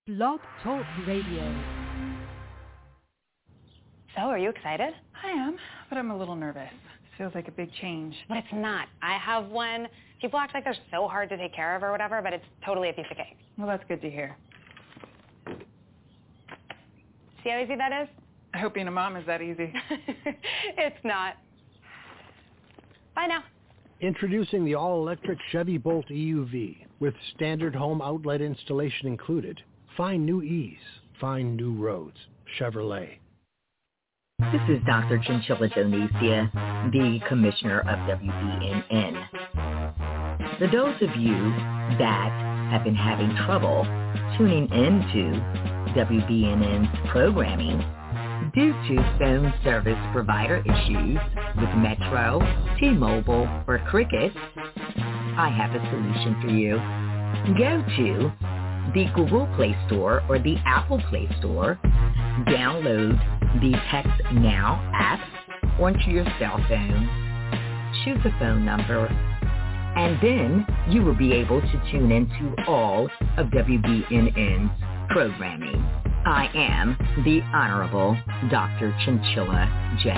Blog Talk Radio. So, are you excited? I am, but I'm a little nervous. It feels like a big change. But it's not. I have one. People act like they're so hard to take care of or whatever, but it's totally a piece of cake. Well, that's good to hear. See how easy that is? I hope being a mom is that easy. It's not. Bye now. Introducing the all-electric Chevy Bolt EUV with standard home outlet installation included. Find new ease. Find new roads. Chevrolet. This is Dr. Chinchilla Donesia, the Commissioner of WBNN. For those of you that have been having trouble tuning into WBNN's programming due to phone service provider issues with Metro, T-Mobile, or Cricket, I have a solution for you. Go to the Google Play Store or the Apple Play Store, download the Text Now app onto your cell phone, choose a phone number, and then you will be able to tune into all of WBNN's programming. I am the Honorable Dr. Chinchilla J.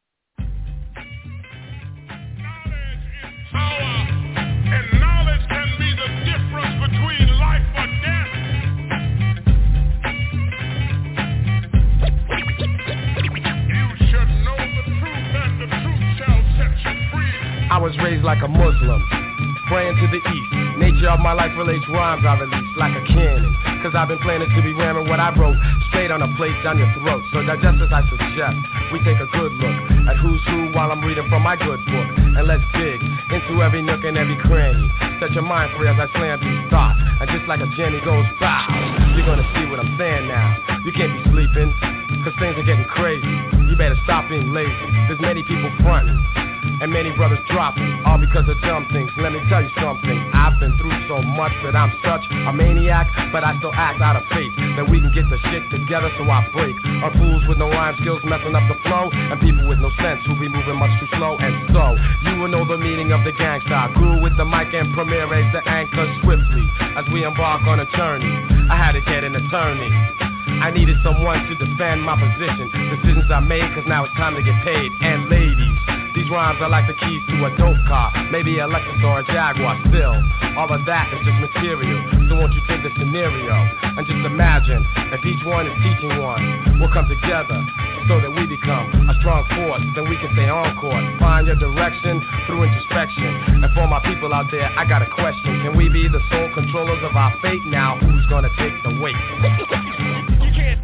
I was raised like a Muslim, praying to the east. Nature of my life relates rhymes I release like a cannon. Cause I've been planning to be ramming what I wrote straight on a plate down your throat. So digest as I suggest, we take a good look at who's who while I'm reading from my good book. And let's dig into every nook and every cranny. Set your mind free as I slam these thoughts. And just like a Jenny goes bow, you're gonna see what I'm saying now. You can't be sleeping, cause things are getting crazy. You better stop being lazy. There's many people fronting and many brothers dropping, all because of dumb things. Let me tell you something, I've been through so much that I'm such a maniac, but I still act out of faith that we can get the shit together, so I break on fools with no rhyme skills messing up the flow, and people with no sense who be moving much too slow. And so, you will know the meaning of the gangsta. I grew with the mic and Premier raised the anchor swiftly as we embark on a journey. I had to get an attorney, I needed someone to defend my position. Decisions I made, cause now it's time to get paid. And ladies, these rhymes are like the keys to a dope car, maybe a Lexus or a Jaguar. Still, all of that is just material. So won't you take the scenario and just imagine if each one is teaching one. We'll come together so that we become a strong force. Then we can stay on course, find your direction through introspection. And for my people out there, I got a question. Can we be the sole controllers of our fate? Now who's gonna take the weight? You can't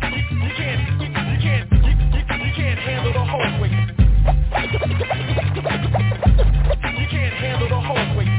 handle the whole weight. You can't handle the whole weight.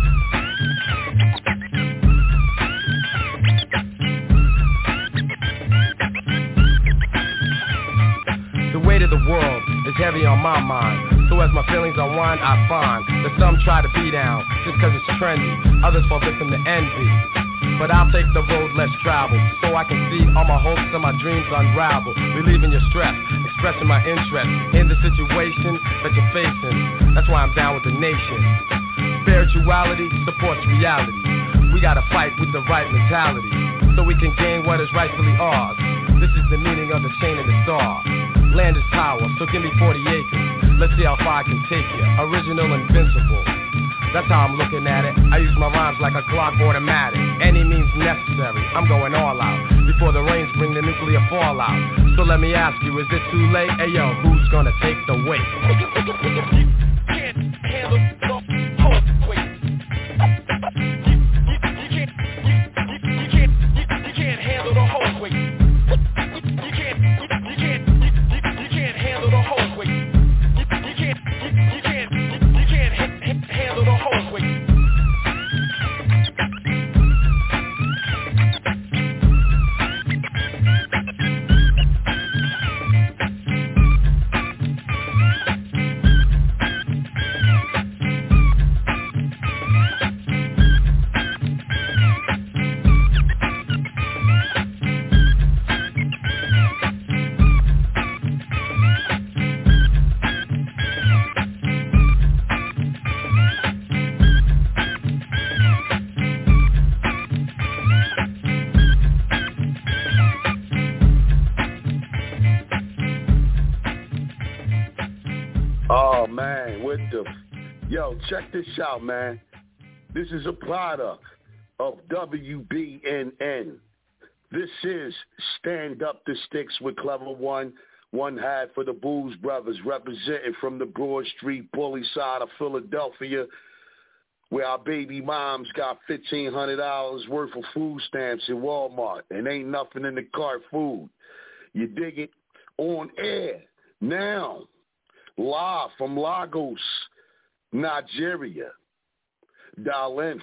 The weight of the world is heavy on my mind. So as my feelings unwind, I find that some try to be down just cause it's trendy. Others fall victim to envy. But I'll take the road less traveled, so I can see all my hopes and my dreams unravel. Relieving your stress, expressing my interest in the situation that you're facing. That's why I'm down with the nation. Spirituality supports reality. We gotta fight with the right mentality, so we can gain what is rightfully ours. This is the meaning of the chain and the star. Land is power, so give me 40 acres. Let's see how far I can take you. Original, invincible. That's how I'm looking at it. I use my rhymes like a Glock automatic. Any means necessary, I'm going all out before the rains bring the nuclear fallout. So let me ask you, is it too late? Hey yo, who's gonna take the weight? You can't handle the whole weight. You can't handle the whole weight. You can't handle the whole weight. You can't handle the whole weight. Yo, check this out, man. This is a product of WBNN. This is Stand Up to Sticks with Clever One. One hat for the Booze Brothers, representing from the Broad Street bully side of Philadelphia, where our baby moms got $1,500 worth of food stamps in Walmart, and ain't nothing in the cart food. You dig it? On air now, live from Lagos, Nigeria. Dial in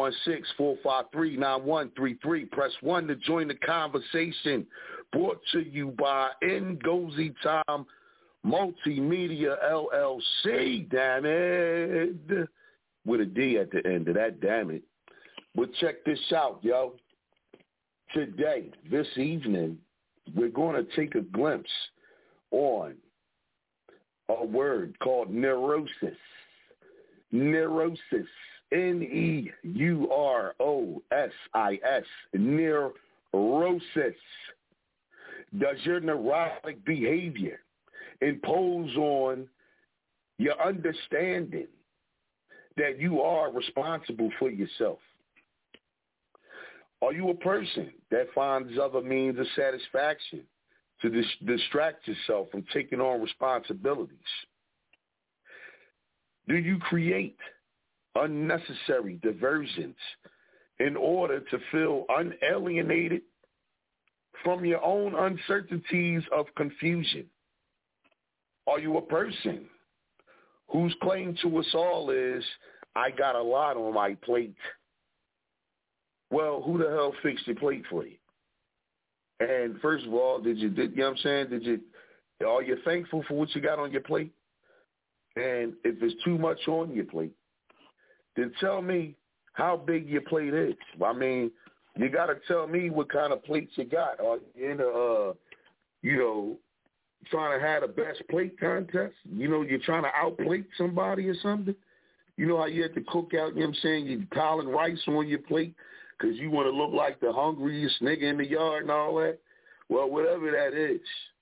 516-453-9133. Press 1 to join the conversation. Brought to you by Ngozi Time Multimedia LLC, damn it. With a D at the end of that, damn it. But check this out, yo. Today, this evening, we're going to take a glimpse on a word called neurosis. Neurosis. Neurosis. Neurosis. Does your neurotic behavior impose on your understanding that you are responsible for yourself? Are you a person that finds other means of satisfaction to distract yourself from taking on responsibilities? Do you create unnecessary diversions in order to feel unalienated from your own uncertainties of confusion? Are you a person whose claim to us all is, I got a lot on my plate? Well, who the hell fixed your plate for you? And first of all, you know what I'm saying? Are you thankful for what you got on your plate? And if there's too much on your plate, then tell me how big your plate is. I mean, you got to tell me what kind of plates you got. Are you in trying to have the best plate contest? You know, you're trying to outplate somebody or something? You know how you at the cookout, you know what I'm saying, you're piling rice on your plate because you want to look like the hungriest nigga in the yard and all that? Well, whatever that is,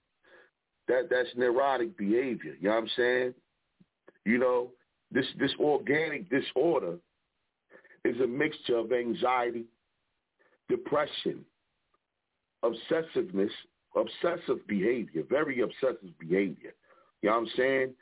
that's neurotic behavior. You know what I'm saying? You know, this organic disorder is a mixture of anxiety, depression, obsessiveness, obsessive behavior, very obsessive behavior. You know what I'm saying?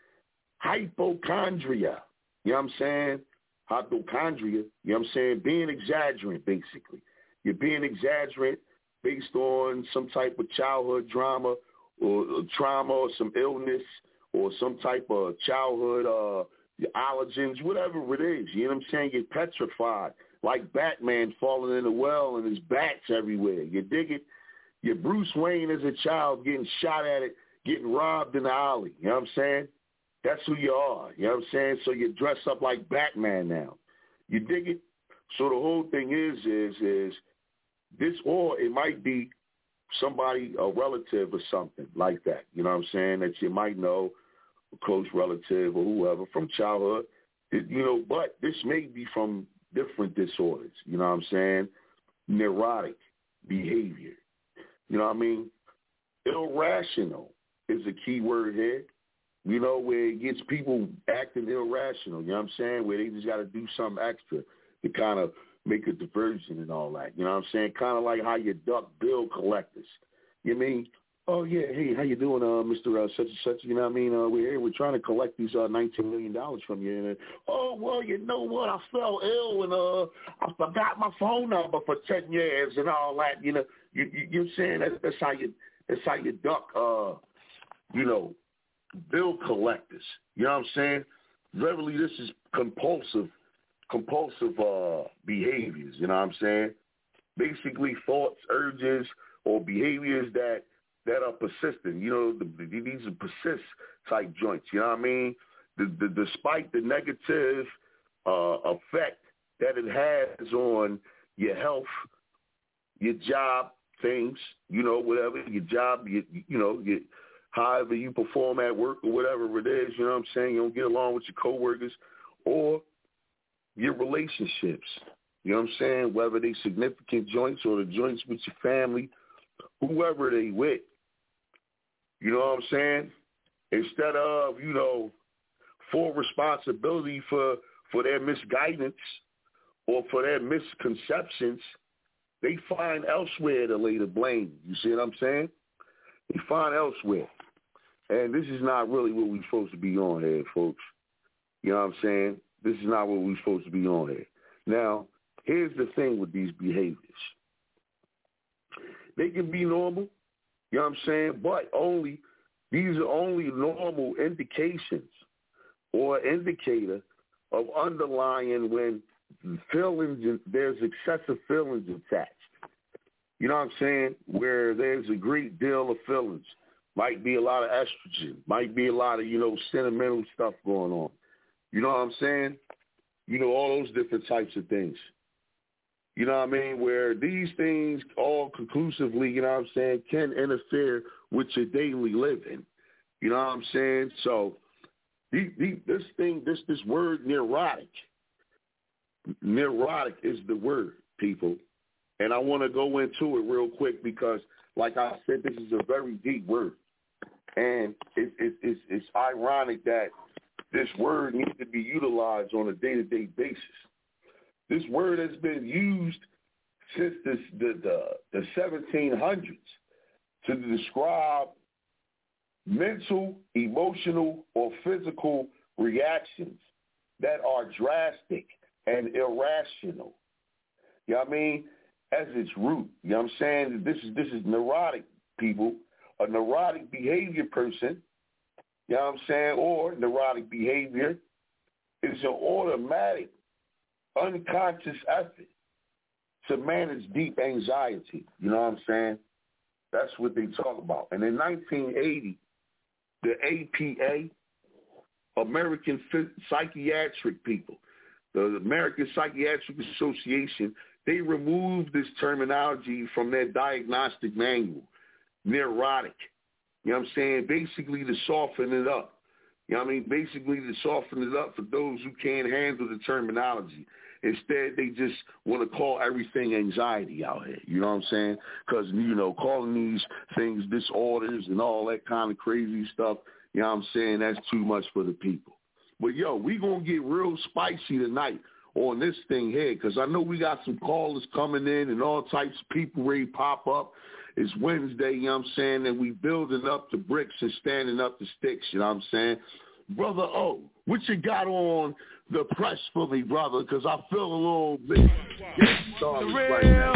Hypochondria. You know what I'm saying? Hypochondria. You know what I'm saying? Being exaggerant, basically. You're being exaggerant based on some type of childhood drama or trauma or some illness or some type of childhood allergens, whatever it is. You know what I'm saying? You're petrified, like Batman falling in a well and there's bats everywhere. You dig it? You're Bruce Wayne as a child getting shot at it, getting robbed in the alley. You know what I'm saying? That's who you are. You know what I'm saying? So you dress up like Batman now. You dig it? So the whole thing is this, or it might be somebody, a relative or something like that. You know what I'm saying? That you might know, a close relative or whoever from childhood. You know, but this may be from different disorders. You know what I'm saying? Neurotic behavior. You know what I mean? Irrational is a key word here. You know, where it gets people acting irrational, you know what I'm saying? Where they just got to do something extra to kind of make a diversion and all that. You know what I'm saying? Kind of like how you duck bill collectors. You mean, oh, yeah, hey, how you doing, Mr. Such and Such? You know what I mean? We're here. We're trying to collect these $19 million from you. And, oh, well, you know what? I fell ill and I forgot my phone number for 10 years and all that. You know, you're saying that's how you duck, you know, bill collectors. You know what I'm saying? Verily, this is compulsive behaviors. You know what I'm saying? Basically, thoughts, urges, or behaviors that are persistent. You know, these are persist type joints. You know what I mean? Despite the negative effect that it has on your health, your job, things, you know, whatever, your job, however you perform at work or whatever it is, you know what I'm saying? You don't get along with your coworkers or your relationships. You know what I'm saying? Whether they significant joints or the joints with your family, whoever they with. You know what I'm saying? Instead of, you know, full responsibility for their misguidance or for their misconceptions, they find elsewhere to lay the blame. You see what I'm saying? They find elsewhere. And this is not really what we're supposed to be on here, folks. You know what I'm saying? This is not what we're supposed to be on here. Now, here's the thing with these behaviors. They can be normal, you know what I'm saying, but these are only normal indications or indicator of underlying when there's excessive feelings attached. You know what I'm saying? Where there's a great deal of feelings. Might be a lot of estrogen. Might be a lot of, sentimental stuff going on. You know what I'm saying? All those different types of things. You know what I mean? Where these things all conclusively, you know what I'm saying, can interfere with your daily living. You know what I'm saying? So this word neurotic is the word, people. And I want to go into it real quick because, like I said, this is a very deep word. And it's ironic that this word needs to be utilized on a day-to-day basis. This word has been used since the 1700s to describe mental, emotional, or physical reactions that are drastic and irrational. You know what I mean? As its root. You know what I'm saying? This is neurotic, people. A neurotic behavior person, you know what I'm saying, or neurotic behavior is an automatic, unconscious effort to manage deep anxiety. You know what I'm saying? That's what they talk about. And in 1980, the APA, American Psychiatric People, the American Psychiatric Association, they removed this terminology from their diagnostic manual, neurotic. You know what I'm saying? Basically to soften it up. You know what I mean? Basically to soften it up for those who can't handle the terminology. Instead, they just want to call everything anxiety out here. You know what I'm saying? Because, calling these things disorders and all that kind of crazy stuff, you know what I'm saying, that's too much for the people. But, we going to get real spicy tonight on this thing here because I know we got some callers coming in and all types of people ready to pop up. It's Wednesday, you know what I'm saying, and we building up the bricks and standing up the sticks, you know what I'm saying? Brother O, what you got on the press for me, brother? Because I feel a little bit started right now.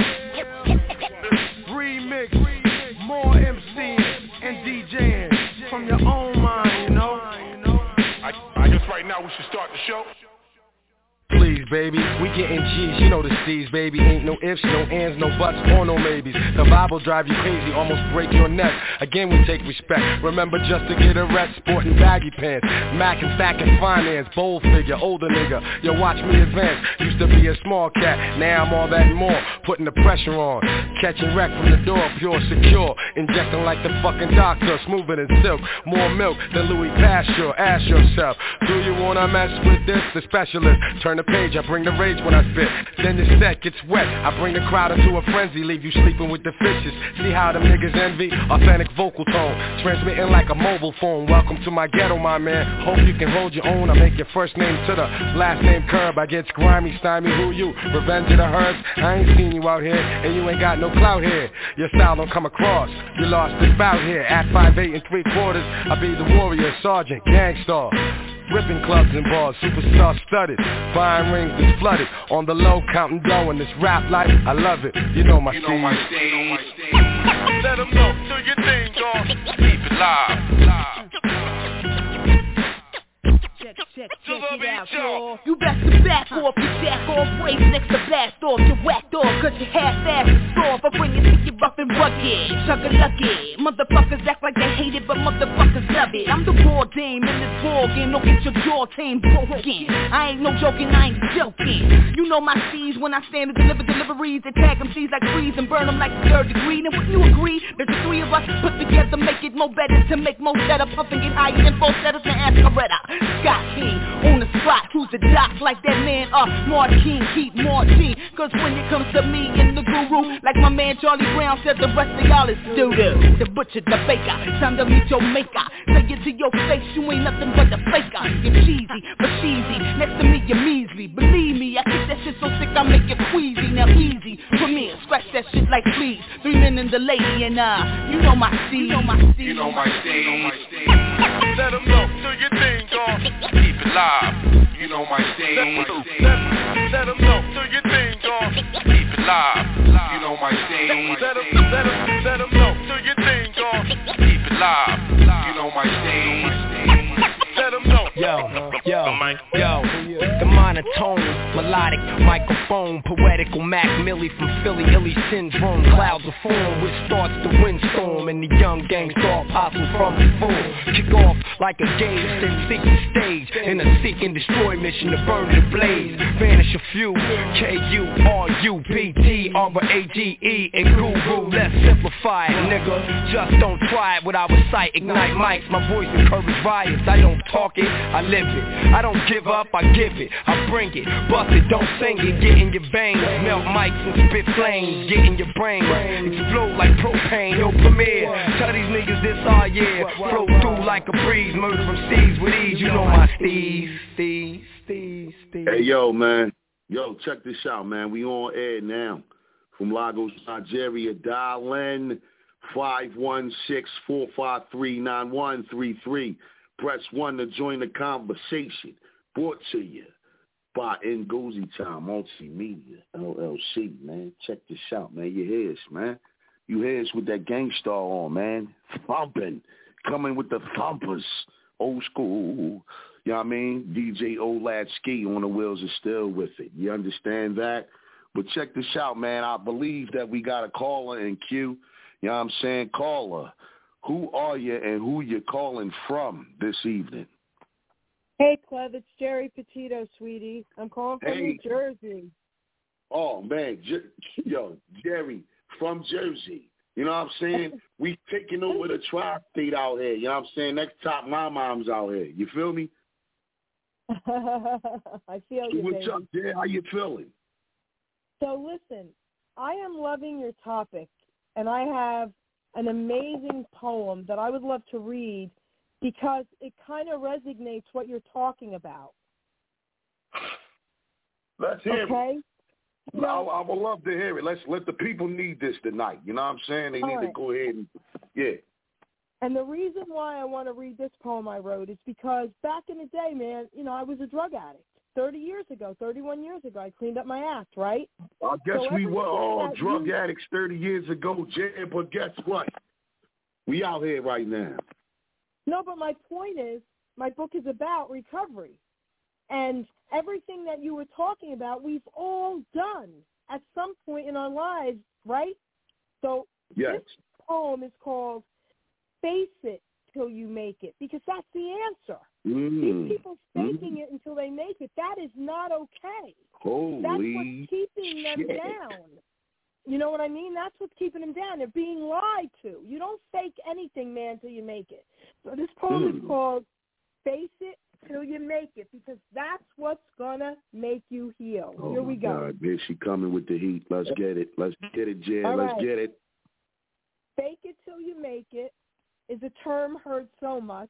Remix, more MCing and DJing from your own mind, I guess right now we should start the show. Please, baby, we getting G's, you know the C's, baby. Ain't no ifs, no ands, no buts, or no maybes. The Bible drive you crazy, almost break your neck. Again, we take respect. Remember just to get a rest, sporting baggy pants. Mac and stacking finance, bold figure, older nigga. Yo, watch me advance. Used to be a small cat, now I'm all that and more. Putting the pressure on, catching wreck from the door, pure, secure. Injecting like the fucking doctor, smoother than silk. More milk than Louis Pasteur. Ask yourself, do you wanna mess with this? The specialist, turn the page, I bring the rage when I spit. Then the set gets wet, I bring the crowd into a frenzy. Leave you sleeping with the fishes. See how them niggas envy? Authentic vocal tone, transmitting like a mobile phone. Welcome to my ghetto, my man. Hope you can hold your own. I make your first name to the last name curb. I get grimy, stymie, who you? Revenge of the Herbs. I ain't seen you out here, and you ain't got no clout here. Your style don't come across. You lost this bout here. At 5'8" and 3/4, I be the warrior, sergeant, gangstar. Ripping clubs and bars, superstar studded. Buying rings that's flooded. On the low, counting dough in this rap life. I love it. You know my steez. Let them know. Do your thing, dog. Keep it live. Check it out, y'all. You best to back off, you jack off, race next to blast off, you whacked off, cause you half-assed and soft. I bring it to you rough and rugged, chugga-lucky. Motherfuckers act like they hate it, but motherfuckers love it. I'm the raw dame in this ball game, don't get your jaw tamed broken. I ain't no joking, I ain't joking. You know my C's when I stand to deliver deliveries. They tag them C's like trees and burn them like the 3rd degree. Then would you agree that the three of us put together make it more better to make more better? Puff and get higher than 4 setters and ask Coretta. Scott King on the spot, who's the doc like that man Martin King, keep Martin. Cause when it comes to me and the guru, like my man Charlie Brown said, the rest of y'all is doo-doo. The butcher, the baker, time to meet your maker. Say it to your face, you ain't nothing but a faker. You're cheesy, but cheesy, next to me you're measly. Believe me, I kick that shit so sick I make it queasy. Now easy, come here, scratch that shit like fleas. 3 men and the lady and you know my steez. You know my steez. You know my steez. Let them know, do your thing, dog. Keep it live. You know my steez. Let them know, do your thing, dog. Keep it live. You know my steez. Let them know, do your thing, dog. Keep it live. You know my steez. Let them know. Yo, the monotone, melodic microphone, poetical Mac Millie from Philly, Illy syndrome, clouds of form, which starts the windstorm, and the young gang thought possible from before. Kick off like a gauge, then seek the stage, in a seek and destroy mission to burn the blaze, vanish a few, K-U-R-U-P-T, R-A-G-E, and guru, let's simplify it, nigga, just don't try it without sight, ignite mics, my voice encourage riots, I don't talk it, I live it, I don't give up, I give it, I bring it, bust it, don't sing it, get in your veins, melt mics and spit flames, get in your brain, explode like propane, no premiere, tell these niggas this all year, flow through like a breeze, murder from seas with ease, you know my steez. Hey, yo, man, check this out, man, we on air now, from Lagos, Nigeria, dial in 516-453-9133. Press 1 to join the conversation. Brought to you by Ngozi Time Multimedia, LLC, man. Check this out, man. You hear us, man. You hear us with that Gangstar on, man. Thumping. Coming with the thumpers. Old school. You know what I mean? DJ Oladsky on the wheels is still with it. You understand that? But check this out, man. I believe that we got a caller in queue. You know what I'm saying? Caller. Who are you and who you calling from this evening? Hey, Clev, it's Jerry Petito, sweetie. I'm calling from New Jersey. Oh, man. Jerry from Jersey. You know what I'm saying? We taking over the tri-state out here. You know what I'm saying? Next top my mom's out here. You feel me? I feel you, What's up, Jerry? How you feeling? So, listen, I am loving your topic, and I have an amazing poem that I would love to read because it kind of resonates what you're talking about. Let's hear it. I would love to hear it. Let the people need this tonight. You know what I'm saying? They need to go ahead and, And the reason why I want to read this poem I wrote is because back in the day, man, I was a drug addict. 31 years ago, I cleaned up my act, right? I guess we were all drug addicts 30 years ago, Jay, but guess what? We out here right now. No, but my point is, my book is about recovery. And everything that you were talking about, we've all done at some point in our lives, right? So This poem is called Face It Till You Make It, because that's the answer. These people faking it until they make it, that is not okay. That's what's keeping them down. You know what I mean? That's what's keeping them down. They're being lied to. You don't fake anything, man, till you make it. So this poem is called Face It Till You Make It, because that's what's going to make you heal. Here we go. God, there she coming with the heat. Let's get it. Let's get it, Jen. Let's get it. Fake it till you make it is a term heard so much.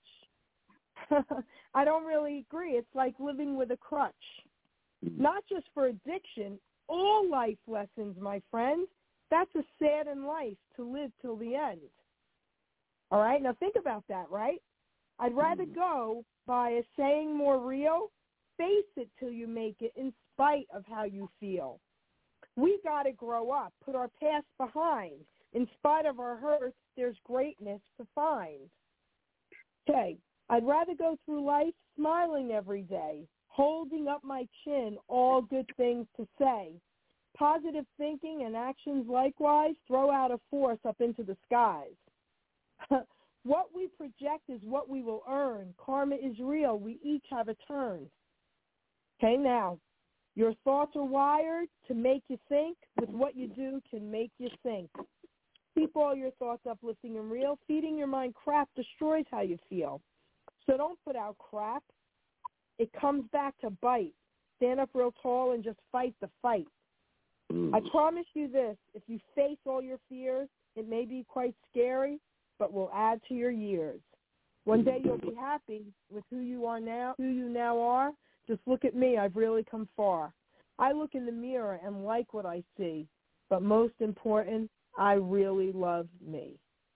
I don't really agree. It's like living with a crutch. Not just for addiction, all life lessons, my friend. That's a saddened life to live till the end. All right? Now think about that, right? I'd rather go by a saying more real, face it till you make it in spite of how you feel. We got to grow up, put our past behind. In spite of our hurts, there's greatness to find. Okay, I'd rather go through life smiling every day, holding up my chin, all good things to say. Positive thinking and actions likewise throw out a force up into the skies. What we project is what we will earn. Karma is real. We each have a turn. Okay, now, your thoughts are wired to make you think. With what you do can make you think. Keep all your thoughts uplifting and real. Feeding your mind crap destroys how you feel. So don't put out crap. It comes back to bite. Stand up real tall and just fight the fight. I promise you this, if you face all your fears, It may be quite scary, but will add to your years. One day you'll be happy with who you now are. Just look at me. I've really come far. I look in the mirror and like what I see, but most important, I really love me.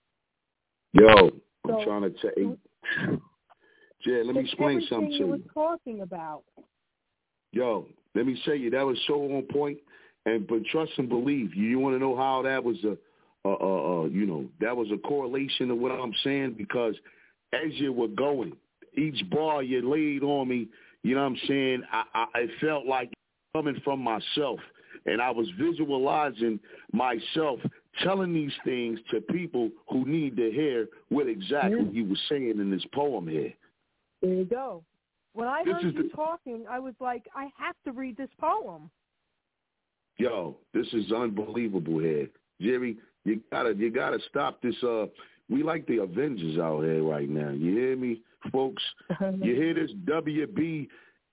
Yo, I'm trying to tell you. Jay, let me explain something to you. Was talking about. Yo, let me say you, that was so on point. But trust and believe. You want to know how that was that was a correlation to what I'm saying? Because as you were going, each bar you laid on me, you know what I'm saying, I felt like coming from myself. And I was visualizing myself telling these things to people who need to hear what exactly you were saying in this poem here. There you go. When I heard you talking, I was like, I have to read this poem. Yo, this is unbelievable here. Jerry, you gotta stop this. We like the Avengers out here right now. You hear me, folks? You hear this WBNN?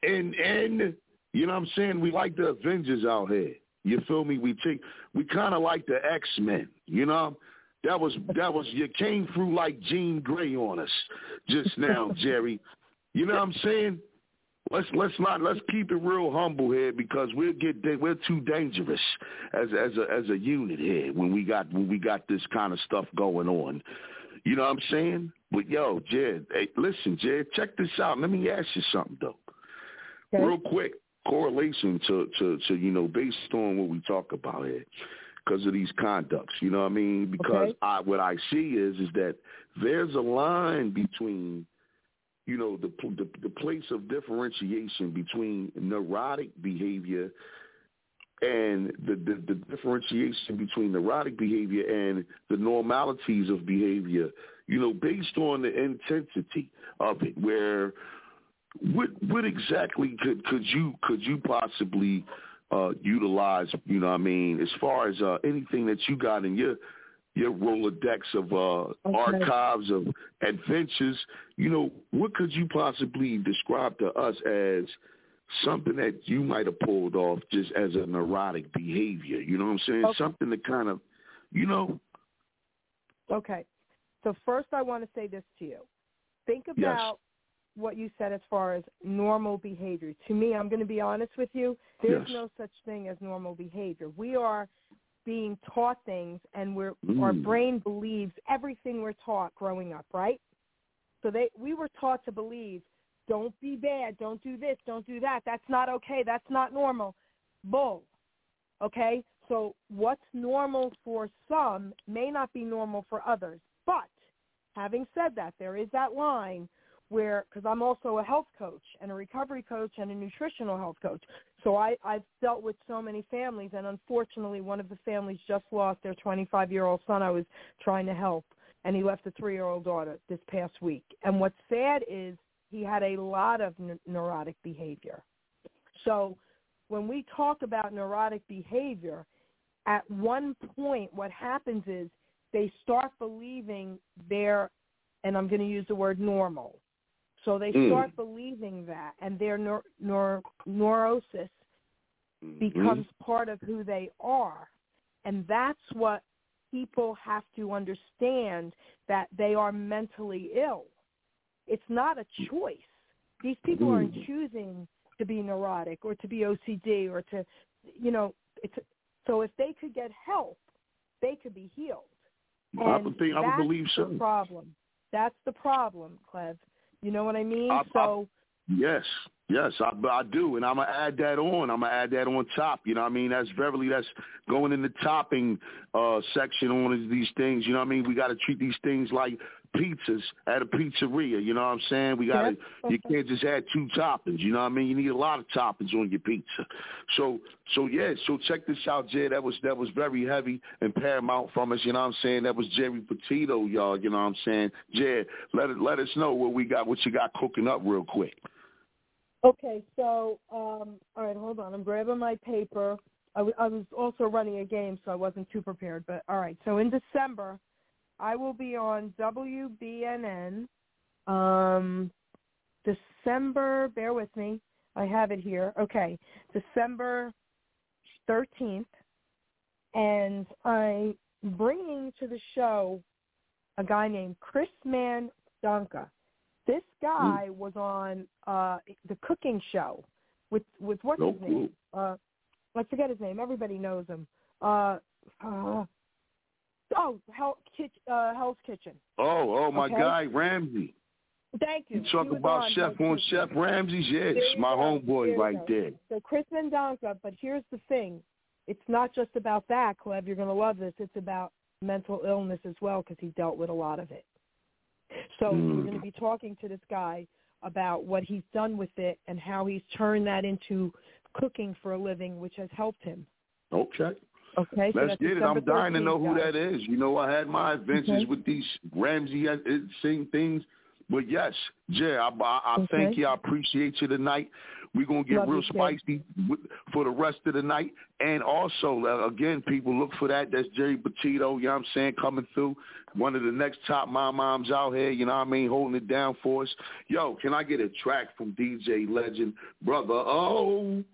You know what I'm saying? We like the Avengers out here. You feel me? We kind of like the X-Men, you know? That was you came through like Jean Grey on us just now, Jerry. You know what I'm saying? Let's keep it real humble here, because we're too dangerous as a unit here when we got this kind of stuff going on. You know what I'm saying? But yo, Jed, hey, listen, Jed, check this out. Let me ask you something though. Okay. Real quick, correlation to based on what we talk about here, because of these conducts. You know what I mean? Because what I see is that there's a line between the place of differentiation between neurotic behavior and the differentiation between neurotic behavior and the normalities of behavior, based on the intensity of it. Where what exactly could you possibly utilize, as far as anything that you got in your Rolodex of archives of adventures, what could you possibly describe to us as something that you might have pulled off just as a neurotic behavior? You know what I'm saying? Okay. Something to kind of, Okay. So first I want to say this to you. Think about what you said as far as normal behavior. To me, I'm going to be honest with you, there's no such thing as normal behavior. We are being taught things, and our brain believes everything we're taught growing up, right? So we were taught to believe, don't be bad, don't do this, don't do that, that's not okay, that's not normal. Bull, okay? So what's normal for some may not be normal for others. But having said that, there is that line where, because I'm also a health coach and a recovery coach and a nutritional health coach, so I've dealt with so many families, and unfortunately one of the families just lost their 25-year-old son I was trying to help, and he left a 3-year-old daughter this past week. And what's sad is he had a lot of neurotic behavior. So when we talk about neurotic behavior, at one point what happens is they start believing they're, and I'm going to use the word normal. So they start believing that, and their neurosis becomes part of who they are. And that's what people have to understand, that they are mentally ill. It's not a choice. These people aren't choosing to be neurotic or to be OCD or to, so if they could get help, they could be healed. And I would believe so. That's the problem. That's the problem, Clev. You know what I mean? Yes, I do, and I'm gonna add that on. I'm gonna add that on top. You know what I mean? That's going in the topping section on these things. You know what I mean? We got to treat these things like pizzas at a pizzeria. You know what I'm saying? You can't just add 2 toppings. You know what I mean? You need a lot of toppings on your pizza. So check this out, Jay. That was very heavy and paramount from us. You know what I'm saying? That was Jerry Petito, y'all. You know what I'm saying? Jay, let us know what you got cooking up real quick. Okay, so all right, hold on. I'm grabbing my paper. I was also running a game, so I wasn't too prepared. But all right, so in December, I will be on WBNN. December, bear with me. I have it here. Okay, December 13th. And bringing to the show a guy named Chris Mandonka. This guy was on the cooking show with what's his name? I forget his name. Everybody knows him. Hell's Kitchen. Oh, my guy, Ramsey. Thank you. You talk about Chef Ramsey's? Yes, my homeboy right there. So Chris Mandonka, but here's the thing. It's not just about that, Cleb. You're going to love this. It's about mental illness as well because he dealt with a lot of it. So we're going to be talking to this guy about what he's done with it and how he's turned that into cooking for a living, which has helped him. Okay. Okay. Let's get it. I'm dying to know who guys. that is. You know, I had my adventures with these Ramsey sing things. But, yes, Jay, I thank you. I appreciate you tonight. We're going to get real spicy for the rest of the night. And also, again, people, look for that. That's Jerry Petito, you know what I'm saying, coming through. One of the next top moms out here, you know what I mean, holding it down for us. Yo, can I get a track from DJ Legend, Brother O?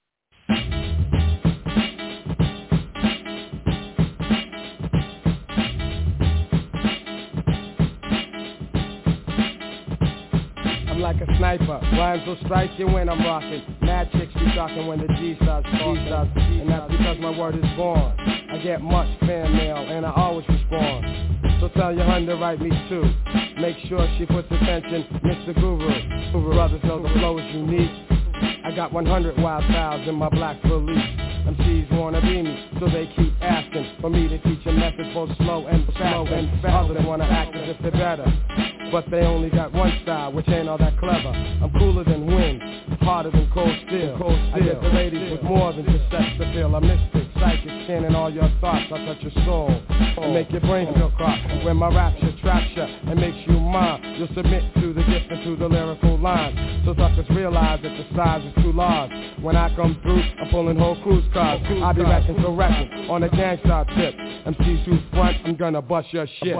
Like a sniper, rhymes will strike you when I'm rocking. Mad chicks be talking when the G starts talking, and that's because my word is born. I get much fan mail and I always respond. So tell your hun to write me too. Make sure she puts attention, Mr. Guru. Brothers know the flow is unique. I got 100 wild styles in my black valise. MCs wanna be me, so they keep asking for me to teach a method both slow and fast. Others wanna act as if they're better, but they only got one style, which ain't all that clever. I'm cooler than wind, harder than cold steel. I get the ladies with more than just sex appeal. I'm mystic, psychic, scanning all your thoughts. I touch your soul and make your brain feel cross. When my rapture traps you and makes you mine, you'll submit to the gift and to the lyrical lines. So suckers realize that the size is too large. When I come through, I'm pulling whole cruise cars. I'll be rapping correctly on a gangsta tip. MCs who front, I'm gonna bust your shit.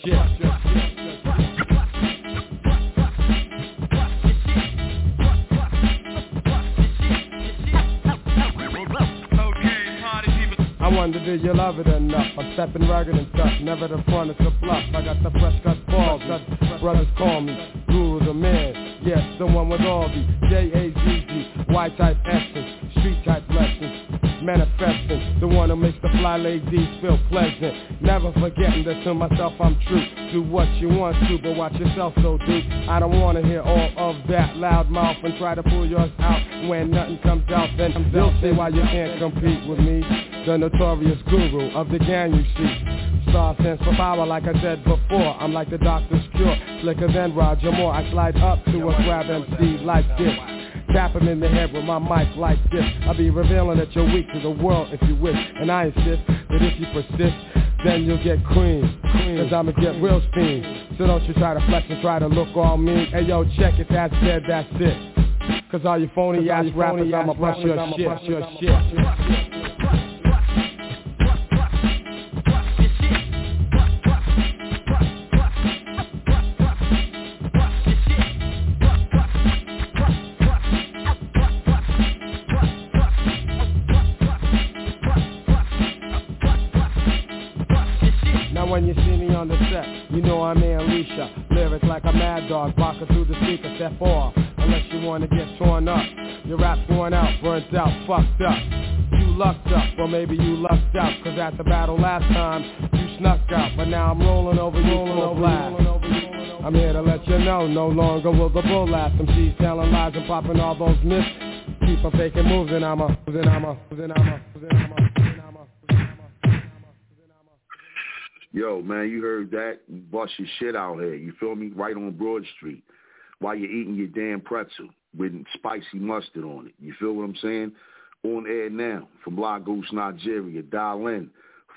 I wonder, do you love it enough? I'm stepping rugged and tough, never the front, it's a bluff. I got the fresh cut balls, brothers call me Guru the man. Yes, the one with all the J-A-Z-Z, Y-type essence, street-type lessons, manifesting, the one who makes the fly ladies feel pleasant. Never forgetting that to myself I'm true. Do what you want to, but watch yourself so dude. I don't want to hear all of that loud mouth and try to pull yours out. When nothing comes out, then you'll see why you can't compete with me. The notorious guru of the gang you see. Star stands for power like I said before. I'm like the doctor's cure, slicker than Roger Moore. I slide up to a grab MC like this. Tap him in the head with my mic like this. I'll be revealing that you're weak to the world if you wish. And I insist that if you persist, then you'll get cream. Cause I'ma get real steam. So don't you try to flex and try to look all mean. Hey yo, check it, that's dead, that's it. Cause all you phony ass rappers, I'ma bust your shit. When you see me on the set, you know I'm Alicia. Lyric like a mad dog, barking through the speaker, step off. Unless you wanna get torn up, your rap's going out, burnt out, fucked up. You lucked up, or maybe you lucked out. Cause at the battle last time, you snuck out. But now I'm rolling over you full blast. I'm here to let you know, no longer will the bull last. MCs telling lies and popping all those myths. Keep on faking moves and I'm a. Yo, man, you heard that? You bust your shit out here. You feel me? Right on Broad Street while you're eating your damn pretzel with spicy mustard on it. You feel what I'm saying? On air now from Lagos, Nigeria. Dial in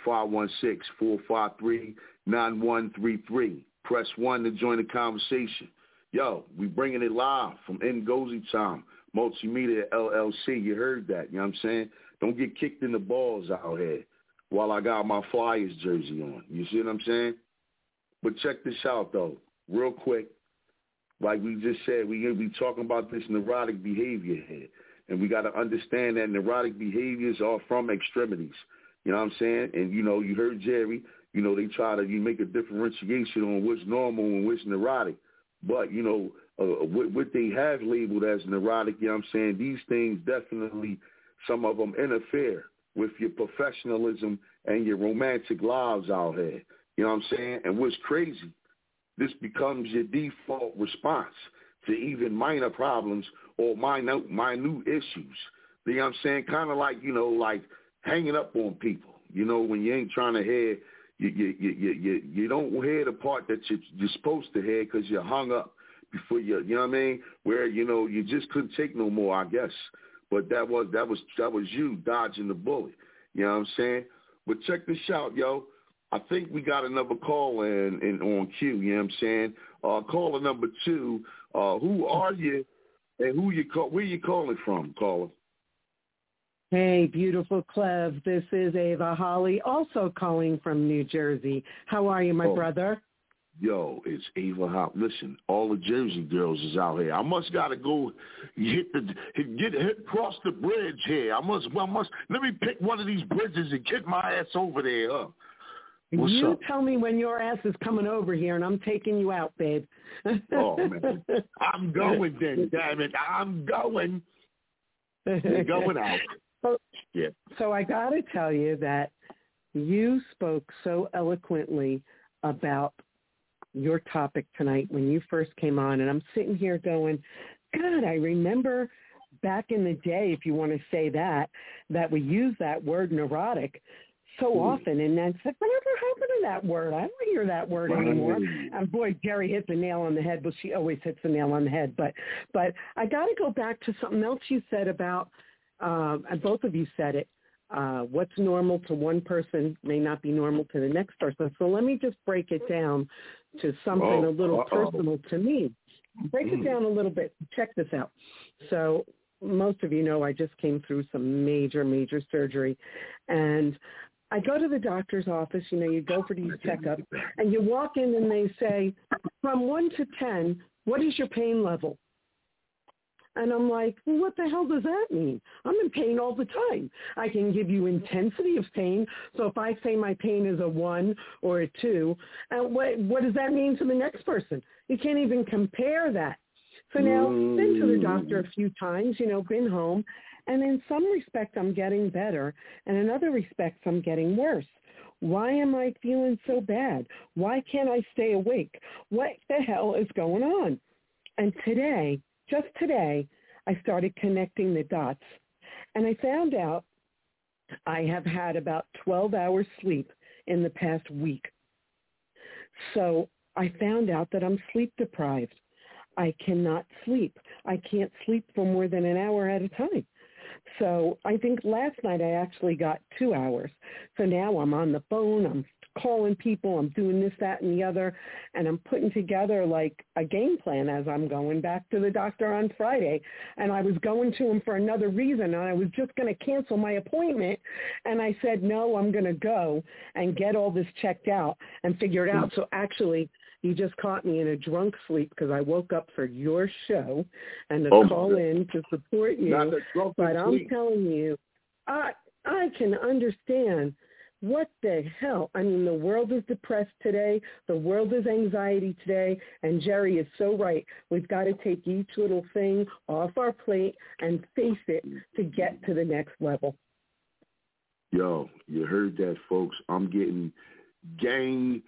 516-453-9133. Press 1 to join the conversation. Yo, we bringing it live from Ngozi Time, Multimedia LLC. You heard that, you know what I'm saying? Don't get kicked in the balls out here while I got my Flyers jersey on. You see what I'm saying? But check this out, though, real quick. Like we just said, we're going to be talking about this neurotic behavior here. And we got to understand that neurotic behaviors are from extremities. You know what I'm saying? And, you know, you heard Jerry, you know, they try to make a differentiation on what's normal and what's neurotic. But, you know, what they have labeled as neurotic, you know what I'm saying, these things definitely, some of them interfere with your professionalism and your romantic lives out here. You know what I'm saying? And what's crazy, this becomes your default response to even minor problems or minute issues. You know what I'm saying? Kind of like, you know, like hanging up on people. You know, when you ain't trying to hear, you don't hear the part that you're supposed to hear because you're hung up before you know what I mean? Where, you know, you just couldn't take no more, I guess. But that was you dodging the bullet. You know what I'm saying? But check this out, yo. I think we got another call in on queue. You know what I'm saying? Caller number 2. Who are you, and where you calling from, caller? Hey, beautiful Clev. This is Ava Holly, also calling from New Jersey. How are you, my brother? Yo, it's Ava Holly. Listen, all the Jersey girls is out here. I must gotta go cross the bridge here. I must. Let me pick one of these bridges and get my ass over there. What's you up? Tell me when your ass is coming over here, and I'm taking you out, babe. Oh man, I'm going then. Damn it, I'm going. You're going out. Yeah. So I got to tell you that you spoke so eloquently about your topic tonight when you first came on, and I'm sitting here going, God, I remember back in the day, if you want to say that we use that word neurotic so often, and that's like, whatever happened to that word? I don't hear that word anymore. And boy, Jerry hit the nail on the head, but she always hits the nail on the head. But I got to go back to something else you said about, and both of you said it, what's normal to one person may not be normal to the next person. So let me just break it down to something a little personal to me. Break it down a little bit. Check this out. So most of you know I just came through some major surgery, and I go to the doctor's office. You know, you go for these checkups, and you walk in and they say, from 1 to 10, what is your pain level? And I'm like, well, what the hell does that mean? I'm in pain all the time. I can give you intensity of pain. So if I say my pain is a 1 or a 2, and what does that mean to the next person? You can't even compare that. So now, been to the doctor a few times, you know, been home, and in some respects I'm getting better, and in other respects I'm getting worse. Why am I feeling so bad? Why can't I stay awake? What the hell is going on? And today, just today, I started connecting the dots, and I found out I have had about 12 hours sleep in the past week. So I found out that I'm sleep deprived. I cannot sleep. I can't sleep for more than an hour at a time. So I think last night I actually got 2 hours. So now I'm on the phone, I'm calling people, I'm doing this, that, and the other, and I'm putting together like a game plan as I'm going back to the doctor on Friday. And I was going to him for another reason, and I was just going to cancel my appointment. And I said, no, I'm going to go and get all this checked out and figure it out. So actually, you just caught me in a drunk sleep because I woke up for your show and to call in to support you. But I'm telling you, I can understand. What the hell? I mean, the world is depressed today. The world is anxiety today. And Jerry is so right. We've got to take each little thing off our plate and face it to get to the next level. Yo, you heard that, folks. I'm getting gang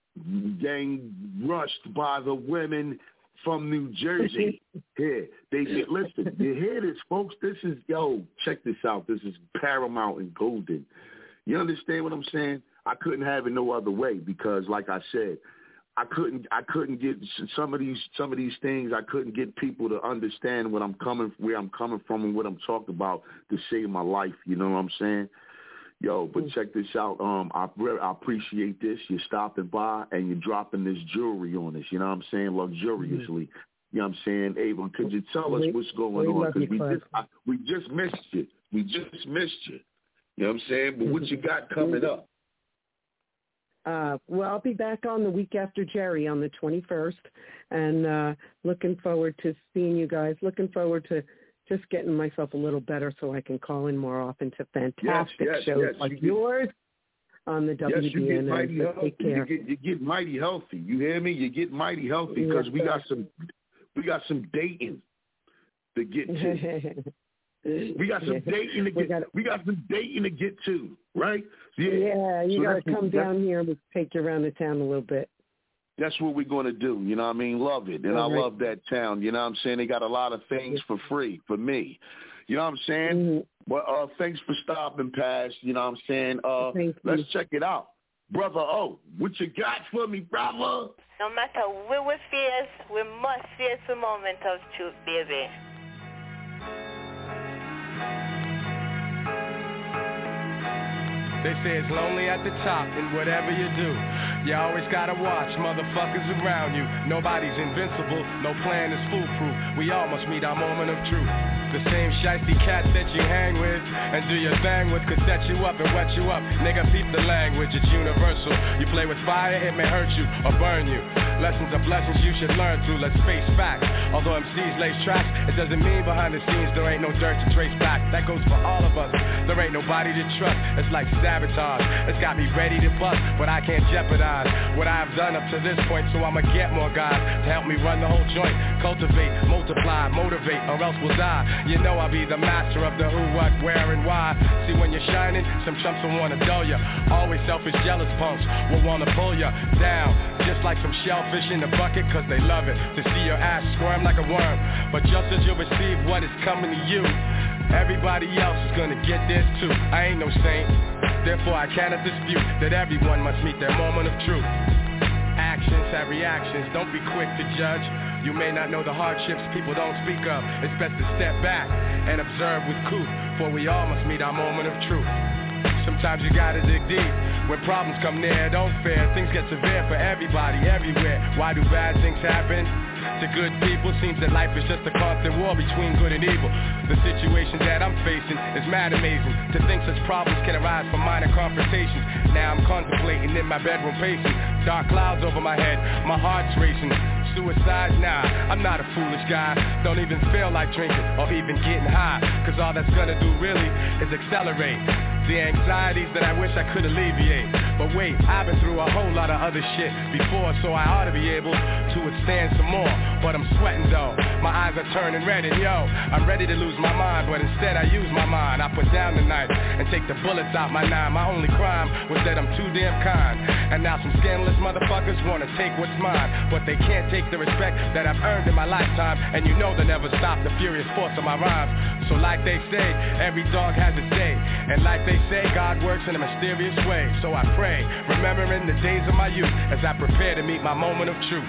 rushed by the women from New Jersey. Here, listen, you hear this, folks? This is, check this out. This is Paramount and Golden. You understand what I'm saying? I couldn't have it no other way because, like I said, I couldn't get some of these things. I couldn't get people to understand where I'm coming from and what I'm talking about to save my life. You know what I'm saying? Yo, but check this out. I appreciate this. You're stopping by and you're dropping this jewelry on us. You know what I'm saying? Luxuriously. You know what I'm saying? Ava, could you tell us what's going on? Because we just missed you. We just missed you. You know what I'm saying? But what you got coming up? Well, I'll be back on the week after Jerry on the 21st, and looking forward to seeing you guys. Looking forward to just getting myself a little better so I can call in more often to fantastic shows like yours on the WBN. Yes, you get mighty so healthy. take care. You get mighty healthy. You hear me? You get mighty healthy because we got some dating to get to. We got some dating to get. We got some dating to get to, right? Yeah, you got to come down here and we'll take you around the town a little bit. That's what we're going to do, you know what I mean? Love it. And I love that town, you know what I'm saying? They got a lot of things for free for me. You know what I'm saying? Mm-hmm. Well, thanks for stopping past, you know what I'm saying? Let's check it out. Brother O, what you got for me, brother? No matter where we face, we must face the moment of truth, baby. They say it's lonely at the top, and whatever you do, you always gotta watch motherfuckers around you. Nobody's invincible, no plan is foolproof. We all must meet our moment of truth. The same shiesty cats that you hang with and do your thing with could set you up and wet you up. Nigga, peep the language, it's universal. You play with fire, it may hurt you or burn you. Lessons are blessings you should learn through, let's face facts. Although MCs lace tracks, it doesn't mean behind the scenes there ain't no dirt to trace back. That goes for all of us, there ain't nobody to trust. It's like sabotage, it's got me ready to bust, but I can't jeopardize what I've done up to this point, so I'ma get more guys to help me run the whole joint. Cultivate, multiply, motivate, or else we'll die. You know I'll be the master of the who, what, where, and why. See, when you're shining, some chumps will wanna dull ya. Always selfish, jealous punks will wanna pull ya down, just like some shellfish in the bucket, cause they love it to see your ass squirm like a worm. But just as you'll receive what is coming to you, everybody else is gonna get this too. I ain't no saint, therefore I cannot dispute that everyone must meet their moment of truth. Actions have reactions, don't be quick to judge. You may not know the hardships people don't speak of. It's best to step back and observe with cool, for we all must meet our moment of truth. Sometimes you gotta dig deep. When problems come near, don't fear. Things get severe for everybody, everywhere. Why do bad things happen to good people? Seems that life is just a constant war between good and evil. The situation that I'm facing is mad amazing. To think such problems can arise from minor confrontations. Now I'm contemplating in my bedroom pacing. Dark clouds over my head, my heart's racing. Suicide? Nah, I'm not a foolish guy. Don't even feel like drinking or even getting high, cause all that's gonna do really is accelerate the anxieties that I wish I could alleviate. But wait, I've been through a whole lot of other shit before, so I ought to be able to withstand some more. But I'm sweating though, my eyes are turning red, and yo, I'm ready to lose my mind, but instead I use my mind. I put down the knife and take the bullets out my nine. My only crime was that I'm too damn kind, and now some scandalous motherfuckers wanna take what's mine, but they can't take the respect that I've earned in my lifetime, and you know they'll never stop the furious force of my rhymes. So like they say, every dog has a day, and like they say, God works in a mysterious way. So I pray, remembering the days of my youth as I prepare to meet my moment of truth.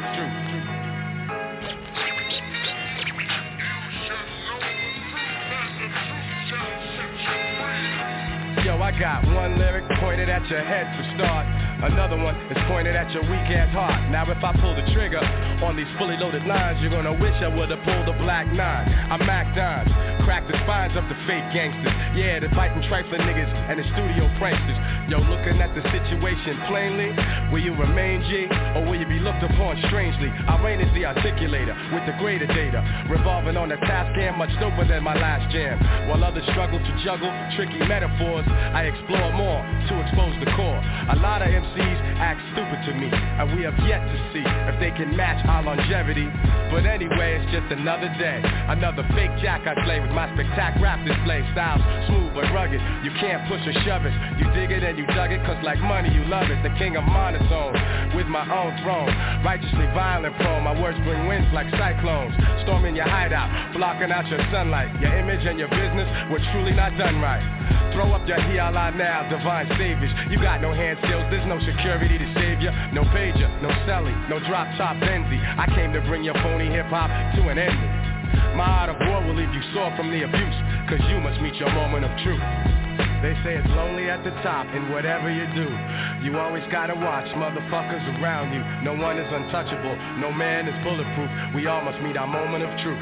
Yo, I got one lyric pointed at your head to start. Another one is pointed at your weak-ass heart. Now if I pull the trigger on these fully loaded lines, you're gonna wish I would've pulled the black 9. I'm Mac Dimes, crack the spines of the fake gangsters. Yeah, the biting trifling niggas and the studio pranksters. Yo, looking at the situation plainly, will you remain G, or will you be looked upon strangely? I reign as the articulator with the greater data, revolving on the task cam much doper than my last jam. While others struggle to juggle tricky metaphors, I explore more to expose the core. A lot of MCs act stupid to me, and we have yet to see if they can match our longevity. But anyway, it's just another day, another fake jack I play with my spectac rap display. Styles smooth but rugged, you can't push or shove it. You dig it and you dug it, cause like money you love it. The king of monotone, with my own throne, righteously violent prone. My words bring winds like cyclones, storming your hideout, blocking out your sunlight. Your image and your business were truly not done right. Throw up your hiala now, divine saviors. You got no hand skills, there's no security to save you. No pager, no celly, no drop top Benzie. I came to bring your phony hip-hop to an end. My art of war will leave you sore from the abuse, cause you must meet your moment of truth. They say it's lonely at the top, and whatever you do, you always gotta watch motherfuckers around you. No one is untouchable, no man is bulletproof. We all must meet our moment of truth.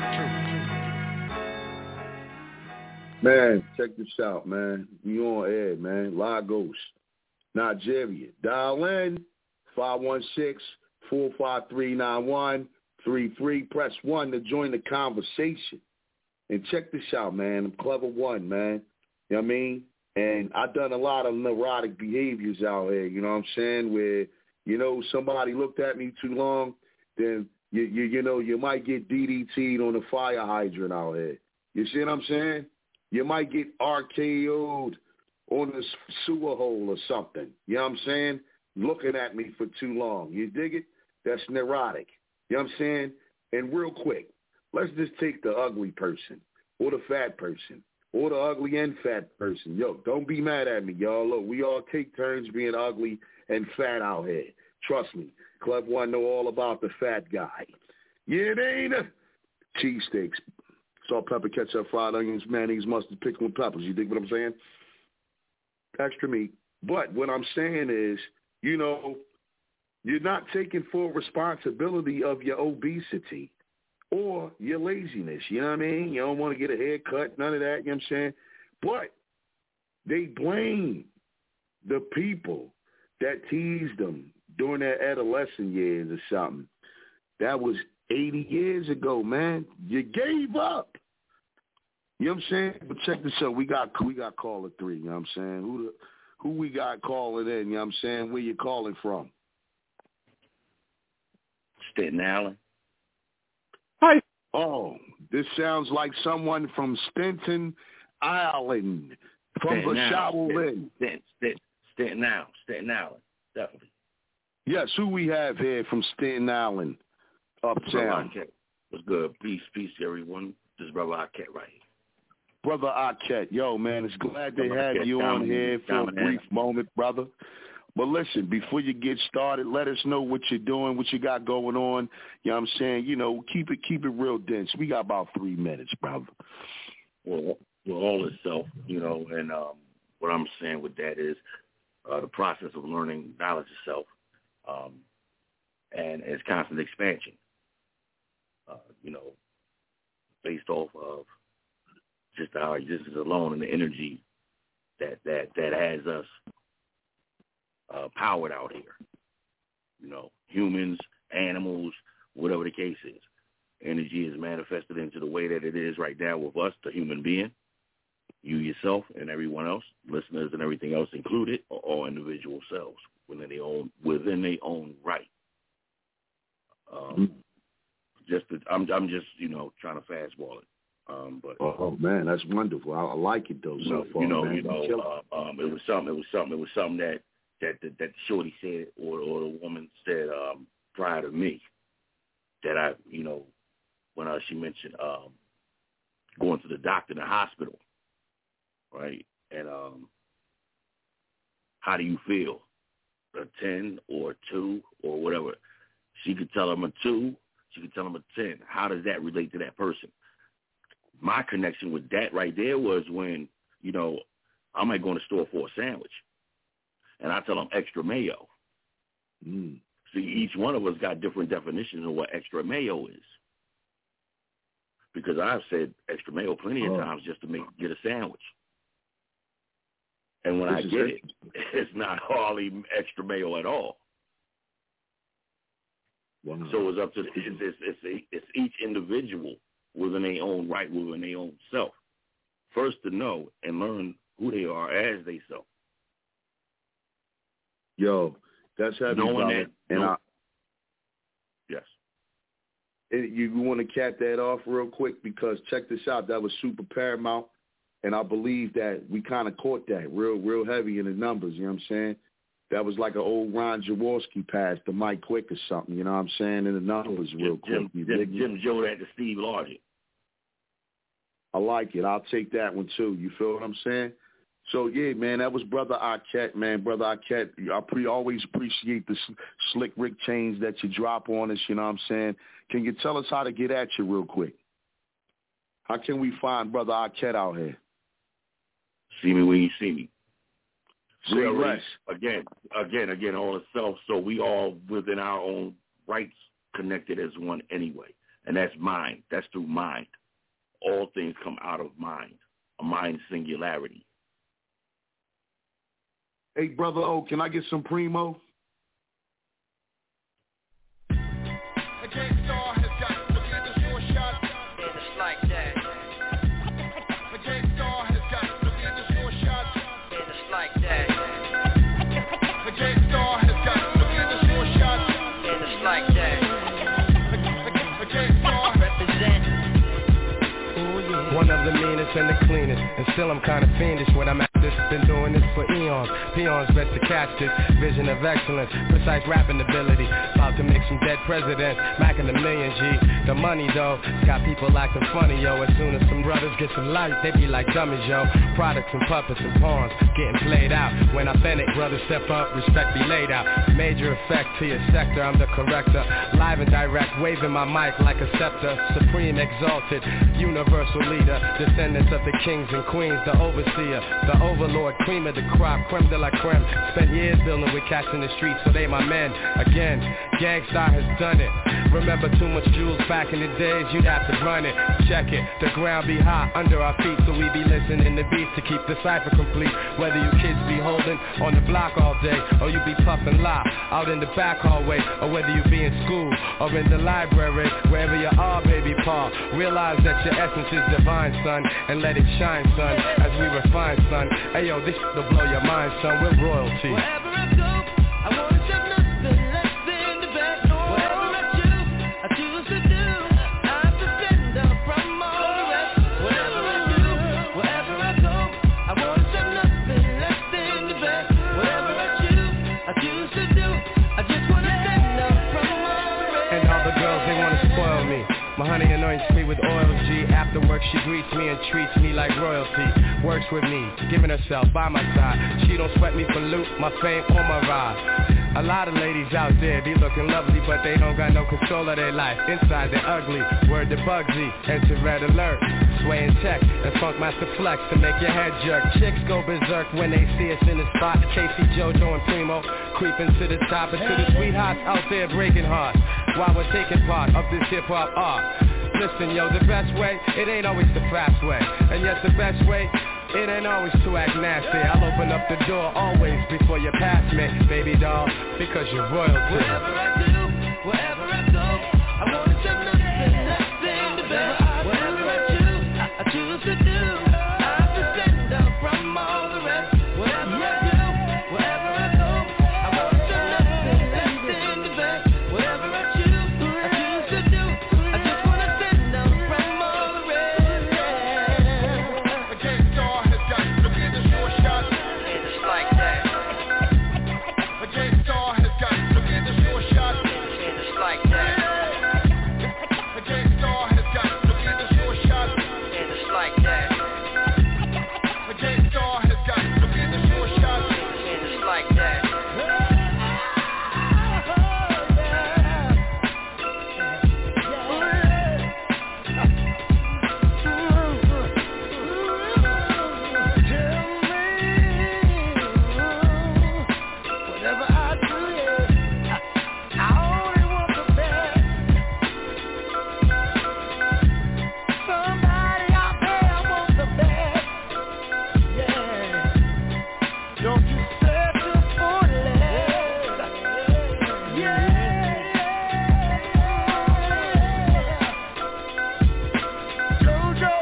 Man, check this out, man. We on air, man. Lagos, Nigeria. Dial in 516-453-9133. Press 1 to join the conversation. And check this out, man. I'm Clever One, man. You know what I mean? And I've done a lot of neurotic behaviors out here, you know what I'm saying, where, you know, somebody looked at me too long, then, you know, you might get DDT'd on a fire hydrant out here. You see what I'm saying? You might get RKO'd on a sewer hole or something. You know what I'm saying? Looking at me for too long. You dig it? That's neurotic. You know what I'm saying? And real quick, let's just take the ugly person or the fat person or the ugly and fat person. Yo, don't be mad at me, y'all. Look, we all take turns being ugly and fat out here. Trust me. Clever One know all about the fat guy. Yeah, it ain't cheesesteaks, salt, pepper, ketchup, fried onions, mayonnaise, mustard, pickle, and peppers. You dig what I'm saying? Extra meat. But what I'm saying is, you know, you're not taking full responsibility of your obesity or your laziness. You know what I mean? You don't want to get a haircut, none of that. You know what I'm saying? But they blame the people that teased them during their adolescent years or something. That was 80 years ago, man. You gave up. You know what I'm saying? But check this out. We got caller 3, you know what I'm saying? Who we got calling in, you know what I'm saying? Where you calling from? Staten Island. Hi. Oh, this sounds like someone from Staten Island. From the Shaolin. Staten Island, definitely. Yes, who we have here from Staten Island, uptown? What's good? Peace to everyone. This is Brother Arquette right here. Brother Arquette, yo, man, it's glad to have you on here for a brief moment, brother. But listen, before you get started, let us know what you're doing, what you got going on. You know what I'm saying? You know, keep it real dense. We got about 3 minutes, brother. Well, all itself, you know, and what I'm saying with that is the process of learning knowledge itself, and its constant expansion, you know, based off of just our existence alone and the energy that has us powered out here. You know, humans, animals, whatever the case is. Energy is manifested into the way that it is right now with us, the human being. You yourself and everyone else, listeners and everything else included, are all individual selves within their own right. I'm just you know trying to fastball it. But oh man, that's wonderful. I like it though. So far, man. It was something that the shorty said or the woman said prior to me that I, you know, when she mentioned going to the doctor in the hospital, right? And how do you feel? A 10 or a 2 or whatever. She could tell him a 2. She could tell him a 10. How does that relate to that person? My connection with that right there was when, you know, I might go in the store for a sandwich, and I tell them extra mayo. See, each one of us got different definitions of what extra mayo is. Because I've said extra mayo plenty of times just to get a sandwich. And when I get it, it's not hardly extra mayo at all. Wow. So it's up to it's each individual within their own right, within their own self. First to know and learn who they are as they self. Yo, that's heavy, brother. Yes. You want to cap that off real quick because check this out. That was super paramount, and I believe that we kind of caught that real heavy in the numbers. You know what I'm saying? That was like an old Ron Jaworski pass to Mike Quick or something. You know what I'm saying? In the numbers real quick. Jim Joe that to Steve Largent. I like it. I'll take that one too. You feel what I'm saying? So, yeah, man, that was Brother Arquette, man. Brother Arquette, I always appreciate the slick Rick chains that you drop on us, you know what I'm saying? Can you tell us how to get at you real quick? How can we find Brother Arquette out here? See me when you see me. Say less. Again, all itself, so we all within our own rights connected as one anyway. And that's mind. That's through mind. All things come out of mind, a mind singularity. Hey, Brother O, can I get some Primo? Against all has got to be the 4 shots. It's like that. One of the meanest and the cleanest, and still I'm kinda fiendish when I'm at this. Been doing this for eons. Peons best to catch this vision of excellence, precise rapping ability. About to make some dead presidents, macking a million G. The money though, it's got people acting funny, yo. As soon as some brothers get some light, they be like dummies, yo. Products and puppets and pawns getting played out. When authentic brothers step up, respect be laid out. Major effect to your sector, I'm the corrector. Live and direct, waving my mic like a scepter. Supreme exalted, universal leader. Descendants of the kings and queens, the overseer, the overlord, cream of the crop, creme de la creme. Spent years building with cats in the streets, so they my men. Again, Gangstar has done it. Remember too much jewels back in the days, you'd have to run it. Check it, the ground be hot under our feet, so we be listening to beats to keep the cipher complete. Whether you kids be holding on the block all day, or you be puffing lie out in the back hallway, or whether you be in school or in the library, wherever you are, baby Paul, realize that your essence is divine, son, and let it shine, son, as we refine, son. Hey yo, this will blow your mind, son, we're royalty. Wherever I go, I want to have nothing less than the best. Whatever I choose to do. I have to stand up from all the rest. Whatever I do, wherever I go, I want to have nothing less than the best. Whatever I choose to do. I just want to stand up from all the rest. And all the girls, they want to spoil me. My honey anoints me with oil, G. After work, she greets me and treats me like royalty. Works with me, giving herself by my side. She don't sweat me for loot, my fame or my ride. A lot of ladies out there be looking lovely, but they don't got no control of their life. Inside they're ugly. Word to Bugsy, enter red alert. Sway and check, and Funk Master Flex to make your head jerk. Chicks go berserk when they see us in the spot. Casey, JoJo, and Primo creeping to the top, and to the sweethearts out there breaking hearts while we're taking part of this hip-hop art. Listen, yo, the best way, it ain't always the fast way. And yes, the best way, it ain't always to act nasty. I'll open up the door always before you pass me, baby doll, because you're royalty. Wherever I do, wherever I go, I want to have nothing less than the best. Whatever I choose to do. I have to stand up from all the rest. Wherever I do, wherever I go, I want to have nothing less than the best. Whatever I choose to do. I just want to stand up from all the rest. The Gangstar has got to be the short shot. It's like that. The Gangstar has got to be the short shot. It's like that. The Gangstar has got to be the short shot. It's like that. The Gangstar has got to be the short shot. It's like that. Whatever I do, I only want the best. Somebody out there wants the best. Yeah. Don't you settle for less. Yeah. JoJo,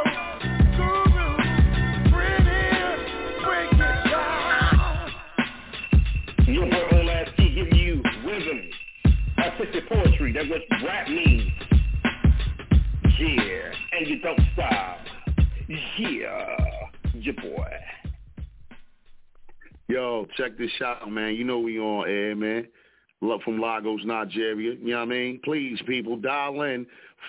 Guru, pretty, break it down. Your boy Old Ass Key giving you rhythm, artistic poetry. That's what rap means. Yeah, and you don't stop. Yeah, your boy. Yo, check this out, man. You know we on air, man. Love from Lagos, Nigeria. You know what I mean? Please, people, dial in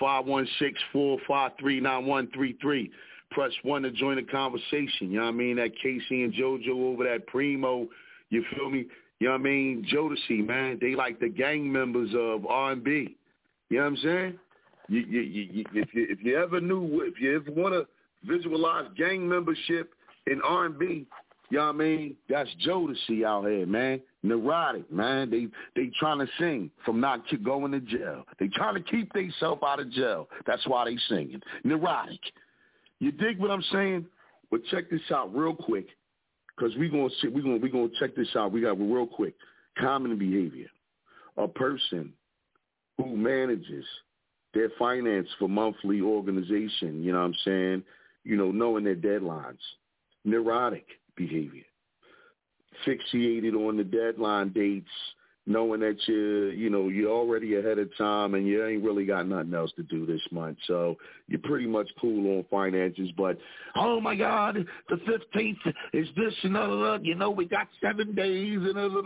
516-453-9133. Press 1 to join the conversation. You know what I mean? That Casey and JoJo over that Primo. You feel me? You know what I mean? Jodeci, man. They like the gang members of R&B. You know what I'm saying? If you ever want to visualize gang membership in R&B, you know what I mean? That's Jodeci out here, man. Neurotic, man. They trying to sing from not going to jail. They trying to keep themselves out of jail. That's why they singing. Neurotic. You dig what I'm saying? But check this out real quick, because we're gonna check this out. We got real quick. Common behavior. A person who manages their finance for monthly organization, you know what I'm saying? You know, knowing their deadlines. Neurotic behavior. Fixated on the deadline dates knowing that you're already ahead of time and you ain't really got nothing else to do this month. So you're pretty much cool on finances. But, oh, my God, the 15th is this and that. We got 7 days.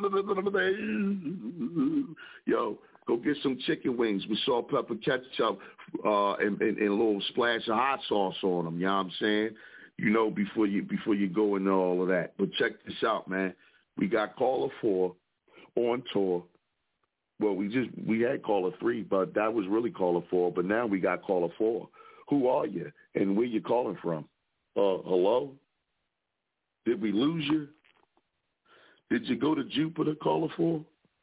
Yo, go get some chicken wings with salt, pepper, ketchup, and a little splash of hot sauce on them. You know what I'm saying? Before you go into all of that. But check this out, man. We got caller 4 on tour. Well, we had caller 3, but that was really caller 4. But now we got caller 4. Who are you, and where you calling from? Hello? Did we lose you? Did you go to Jupiter, caller 4?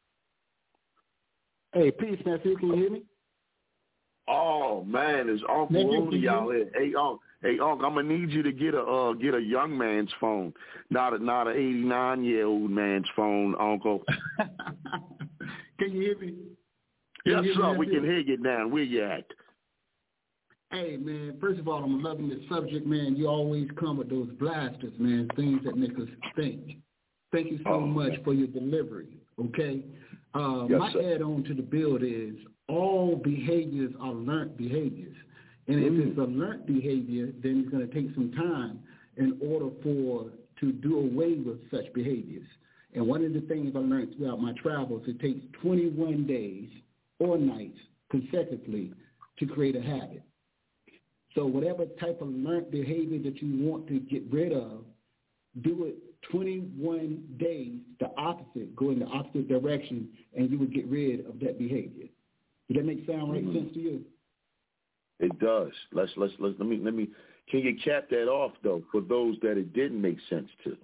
Hey, peace, nephew. Can you hear me? Oh man, it's Uncle Odie out here. Hey, Uncle, I'm gonna need you to get a young man's phone, not a 89-year-old man's phone, Uncle. Can you hear me? Yes, sir. We can hear you now. Where you at? Hey, man. First of all, I'm loving the subject, man. You always come with those blasters, man. Things that make us think. Thank you so much for your delivery. Okay. Yes, my add-on to the build is all behaviors are learned behaviors. And if it's a learned behavior, then it's going to take some time in order to do away with such behaviors. And one of the things I learned throughout my travels, it takes 21 days or nights consecutively to create a habit. So whatever type of learned behavior that you want to get rid of, do it 21 days, the opposite, go in the opposite direction, and you will get rid of that behavior. Does that make sense to you? It does. Let me. Can you cap that off though for those that it didn't make sense to?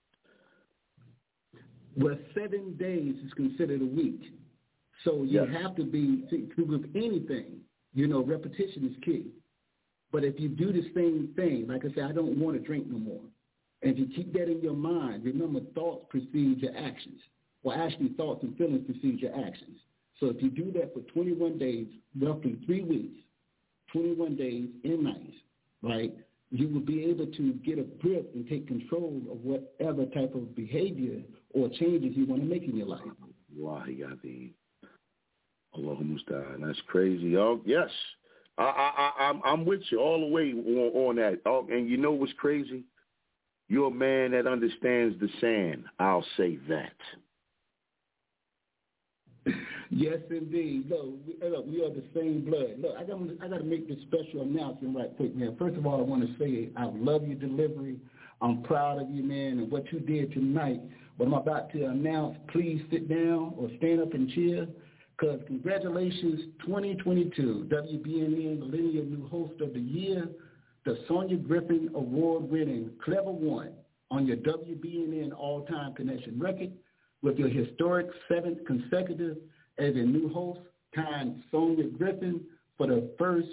Well, 7 days is considered a week, so you have to be with anything. Repetition is key. But if you do the same thing, like I said, I don't want to drink no more. And if you keep that in your mind, remember thoughts precede your actions. Well, actually, thoughts and feelings precede your actions. So if you do that for 21 days, roughly 3 weeks, 21 days and nights, right, you will be able to get a grip and take control of whatever type of behavior or changes you want to make in your life. That's crazy. Oh, yes. I'm with you all the way on that. Oh, and you know what's crazy? You're a man that understands the sand. I'll say that. Yes, indeed. Look, we are the same blood. Look, I got to make this special announcement right quick, man. First of all, I want to say I love your delivery. I'm proud of you, man, and what you did tonight. What I'm about to announce, please sit down or stand up and cheer, because congratulations, 2022, WBNN Millennial New Host of the Year, the Sonia Griffin Award-winning Clever One on your WBNN All-Time Connection record with your historic 7th consecutive as a new host, kind Sonia Griffin for the first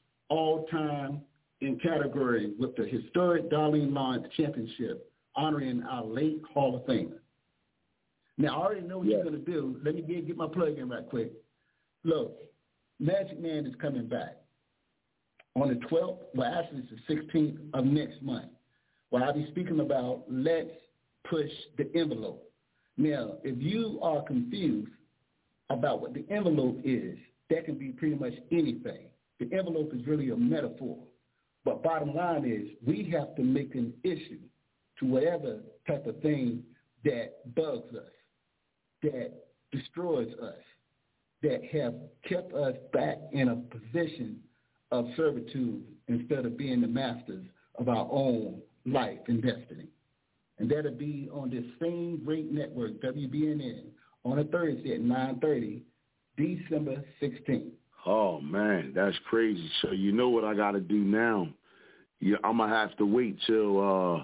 all-time in category with the historic Darlene Lawrence Championship, honoring our late Hall of Famer. Now, I already know what you're going to do. Let me get my plug in right quick. Look, Magic Man is coming back on the 12th, well, actually it's the 16th of next month, where I'll be speaking about Let's Push the Envelope. Now, if you are confused about what the envelope is, that can be pretty much anything. The envelope is really a metaphor. But bottom line is we have to make an issue to whatever type of thing that bugs us, that destroys us, that have kept us back in a position of servitude instead of being the masters of our own life and destiny. And that'll be on this same great network, WBNN, on a Thursday at 9:30, December 16th. Oh, man, that's crazy. So you know what I got to do now? I'm going to have to wait till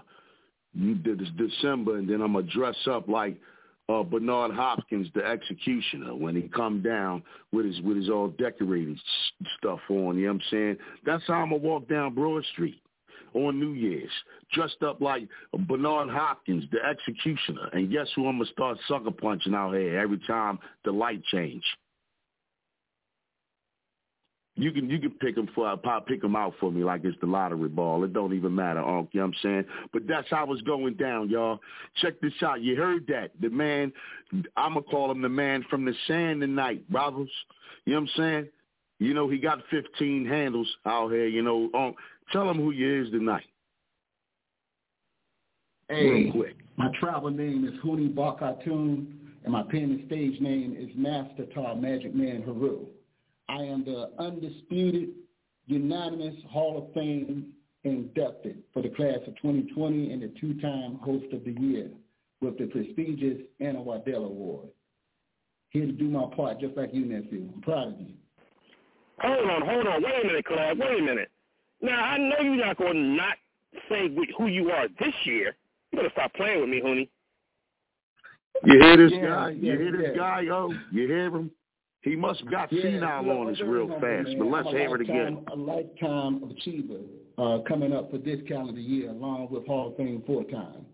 December, and then I'm going to dress up like Bernard Hopkins, the executioner, when he come down with his all decorated stuff on, you know what I'm saying? That's how I'm going to walk down Broad Street on New Year's, dressed up like Bernard Hopkins, the executioner. And guess who I'm going to start sucker punching out here every time the light change? You can pick him out for me like it's the lottery ball. It don't even matter, you know what I'm saying? But that's how it's going down, y'all. Check this out. You heard that. The man, I'm going to call him the man from the sand tonight, brothers. You know what I'm saying? You know, he got 15 handles out here, you know. Tell him who you is tonight. Hey, real quick. My travel name is Huni Bakatoon, and my pen and stage name is Master Tar Magic Man Haru. I am the undisputed, unanimous Hall of Fame inducted for the class of 2020 and the two-time host of the year with the prestigious Anna Waddell Award. Here to do my part just like you, nephew. I'm proud of you. Hold on. Wait a minute, Clive. Wait a minute. Now, I know you're not going to not say who you are this year. You better stop playing with me, Huni. You hear this guy? You hear this guy, yo? You hear him? He must have got senile on us real fast, but let's hear it again. A lifetime achiever coming up for this calendar year, along with Hall of Fame 4-time.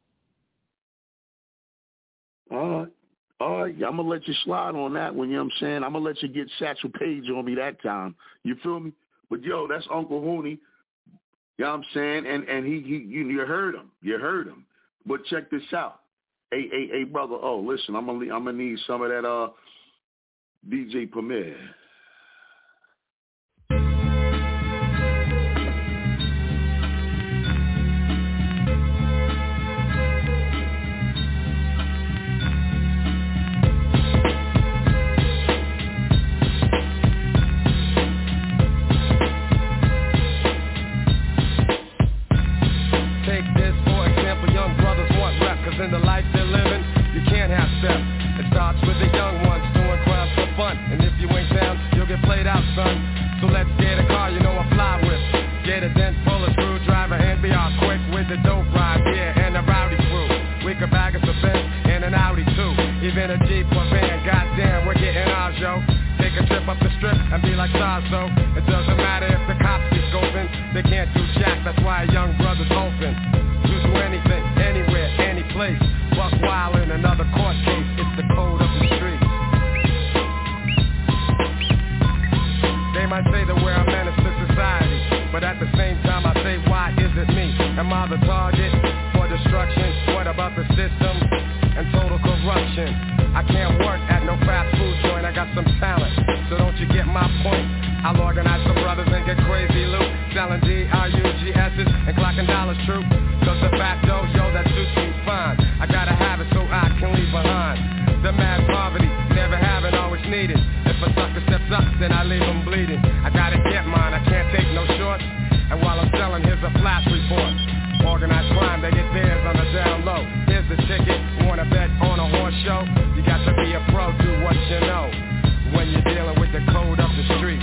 All right, I'm going to let you slide on that one, you know what I'm saying? I'm going to let you get Satchel Paige on me that time. You feel me? But, yo, that's Uncle Huni, you know what I'm saying? And you heard him. You heard him. But check this out. Hey, brother, listen, I'm gonna need some of that DJ Premier. In the life they're living, you can't have step. It starts with the young ones doing crimes for fun. And if you ain't down, you'll get played out, son. So let's get a car, you know I fly with. Get a dent, pull a screwdriver, and be all quick with the dope ride, yeah, and the rowdy crew. We could bag us a Benz and an Audi too. Even a Jeep or van, goddamn, we're getting ours, yo. Take a trip up the strip and be like Sazo. It doesn't matter if the cops be scoping. They can't do jack, that's why a young brother's hoping. Do anything, anywhere, any place. Buck wild in another court case. It's the code of the streets. They might say that we're a menace to society, but at the same time I say, why is it me? Am I the target for destruction? What about the system and total corruption? I can't work at no fast food joint. I got some talent, so don't you get my point? I'll organize some brothers and get crazy loot, selling DRUGS's and clocking dollars true. Cause the fact though, yo, that suits me fine. I gotta have it so I can leave behind the mad poverty, never having, always needed. If a sucker steps up, then I leave him bleeding. I gotta get mine, I can't take no shorts. And while I'm selling, here's a flash report. Organized crime, they get theirs on the down low. Here's the ticket, wanna bet on a horse show? You got to be a pro, do what you know when you're dealing with the code of the streets.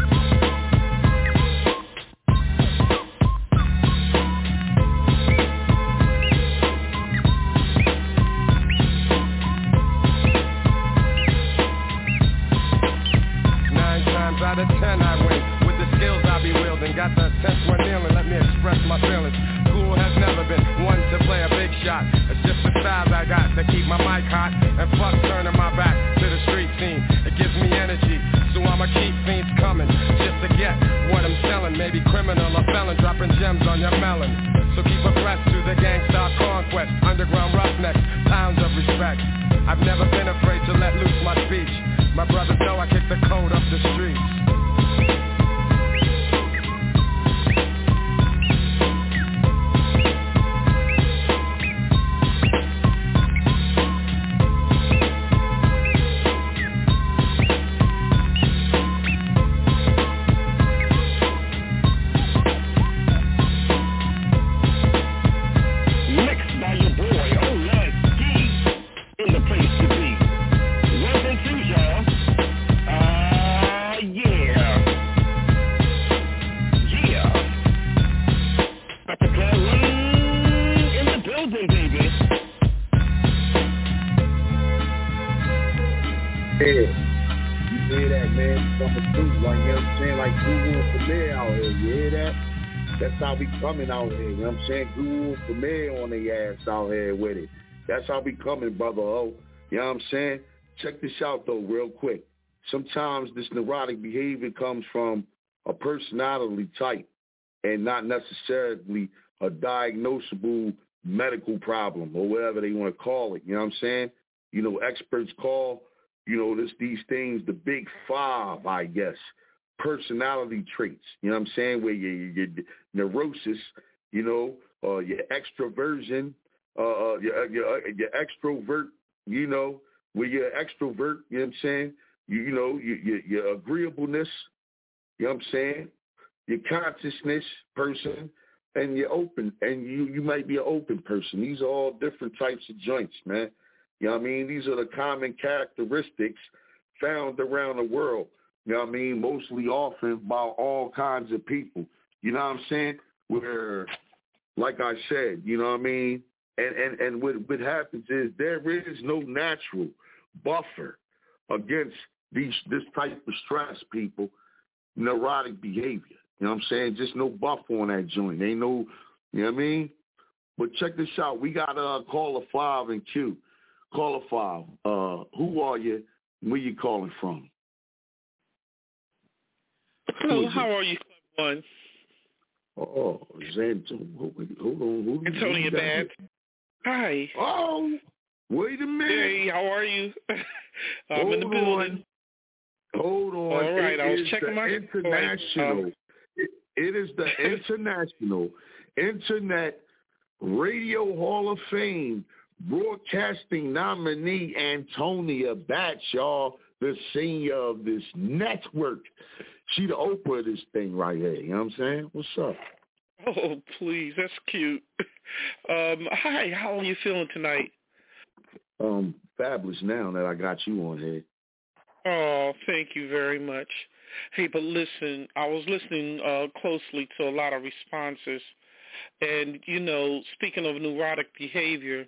Out of 10 I win, with the skills I be wielding. Got the 10th one kneeling, let me express my feelings. School has never been one to play a big shot. It's just the style I got to keep my mic hot. And fuck turning my back to the street scene. It gives me energy, so I'ma keep fiends coming just to get what I'm selling. Maybe criminal or felon, dropping gems on your melon. So keep abreast to the gangsta conquest. Underground roughnecks, pounds of respect. I've never been afraid to let loose my speech. My brothers know I kick the code up the streets. Coming out here, you know what I'm saying? Guru Premier on their ass out here with it. That's how we coming, brother. You know what I'm saying? Check this out, though, real quick. sometimes this neurotic behavior comes from a personality type and not necessarily a diagnosable medical problem or whatever they want to call it. You know what I'm saying? You know, experts call, you know, these things the big five, I guess, personality traits. You know what I'm saying? Where your neurosis, you know, your extroversion, your extrovert, you know, where you're extrovert, you know what I'm saying? You know, your agreeableness, you know what I'm saying? Your consciousness person, and you're open, and you might be an open person. These are all different types of joints, man. You know what I mean? These are the common characteristics found around the world. You know what I mean? Mostly often by all kinds of people. You know what I'm saying? Where, like I said, you know what I mean? And what happens is there is no natural buffer against this type of stress, people, neurotic behavior. You know what I'm saying? Just no buffer on that joint. Ain't no, you know what I mean? But check this out. We got caller 5 in queue. Caller 5, who are you? Where you calling from? Hello, how are you, Club One? Oh, Zanto. Hold on. Antonia Bad. Hi. Oh, wait a minute. Hey, how are you? I'm in the building. Hold on. All right, I was checking my international. It is the international Internet Radio Hall of Fame broadcasting nominee Antonia Batch, y'all, the senior of this network. She the Oprah of this thing right here. You know what I'm saying? What's up? Oh, please. That's cute. Hi, how are you feeling tonight? Fabulous now that I got you on here. Oh, thank you very much. Hey, but listen, I was listening closely to a lot of responses. And, you know, speaking of neurotic behavior,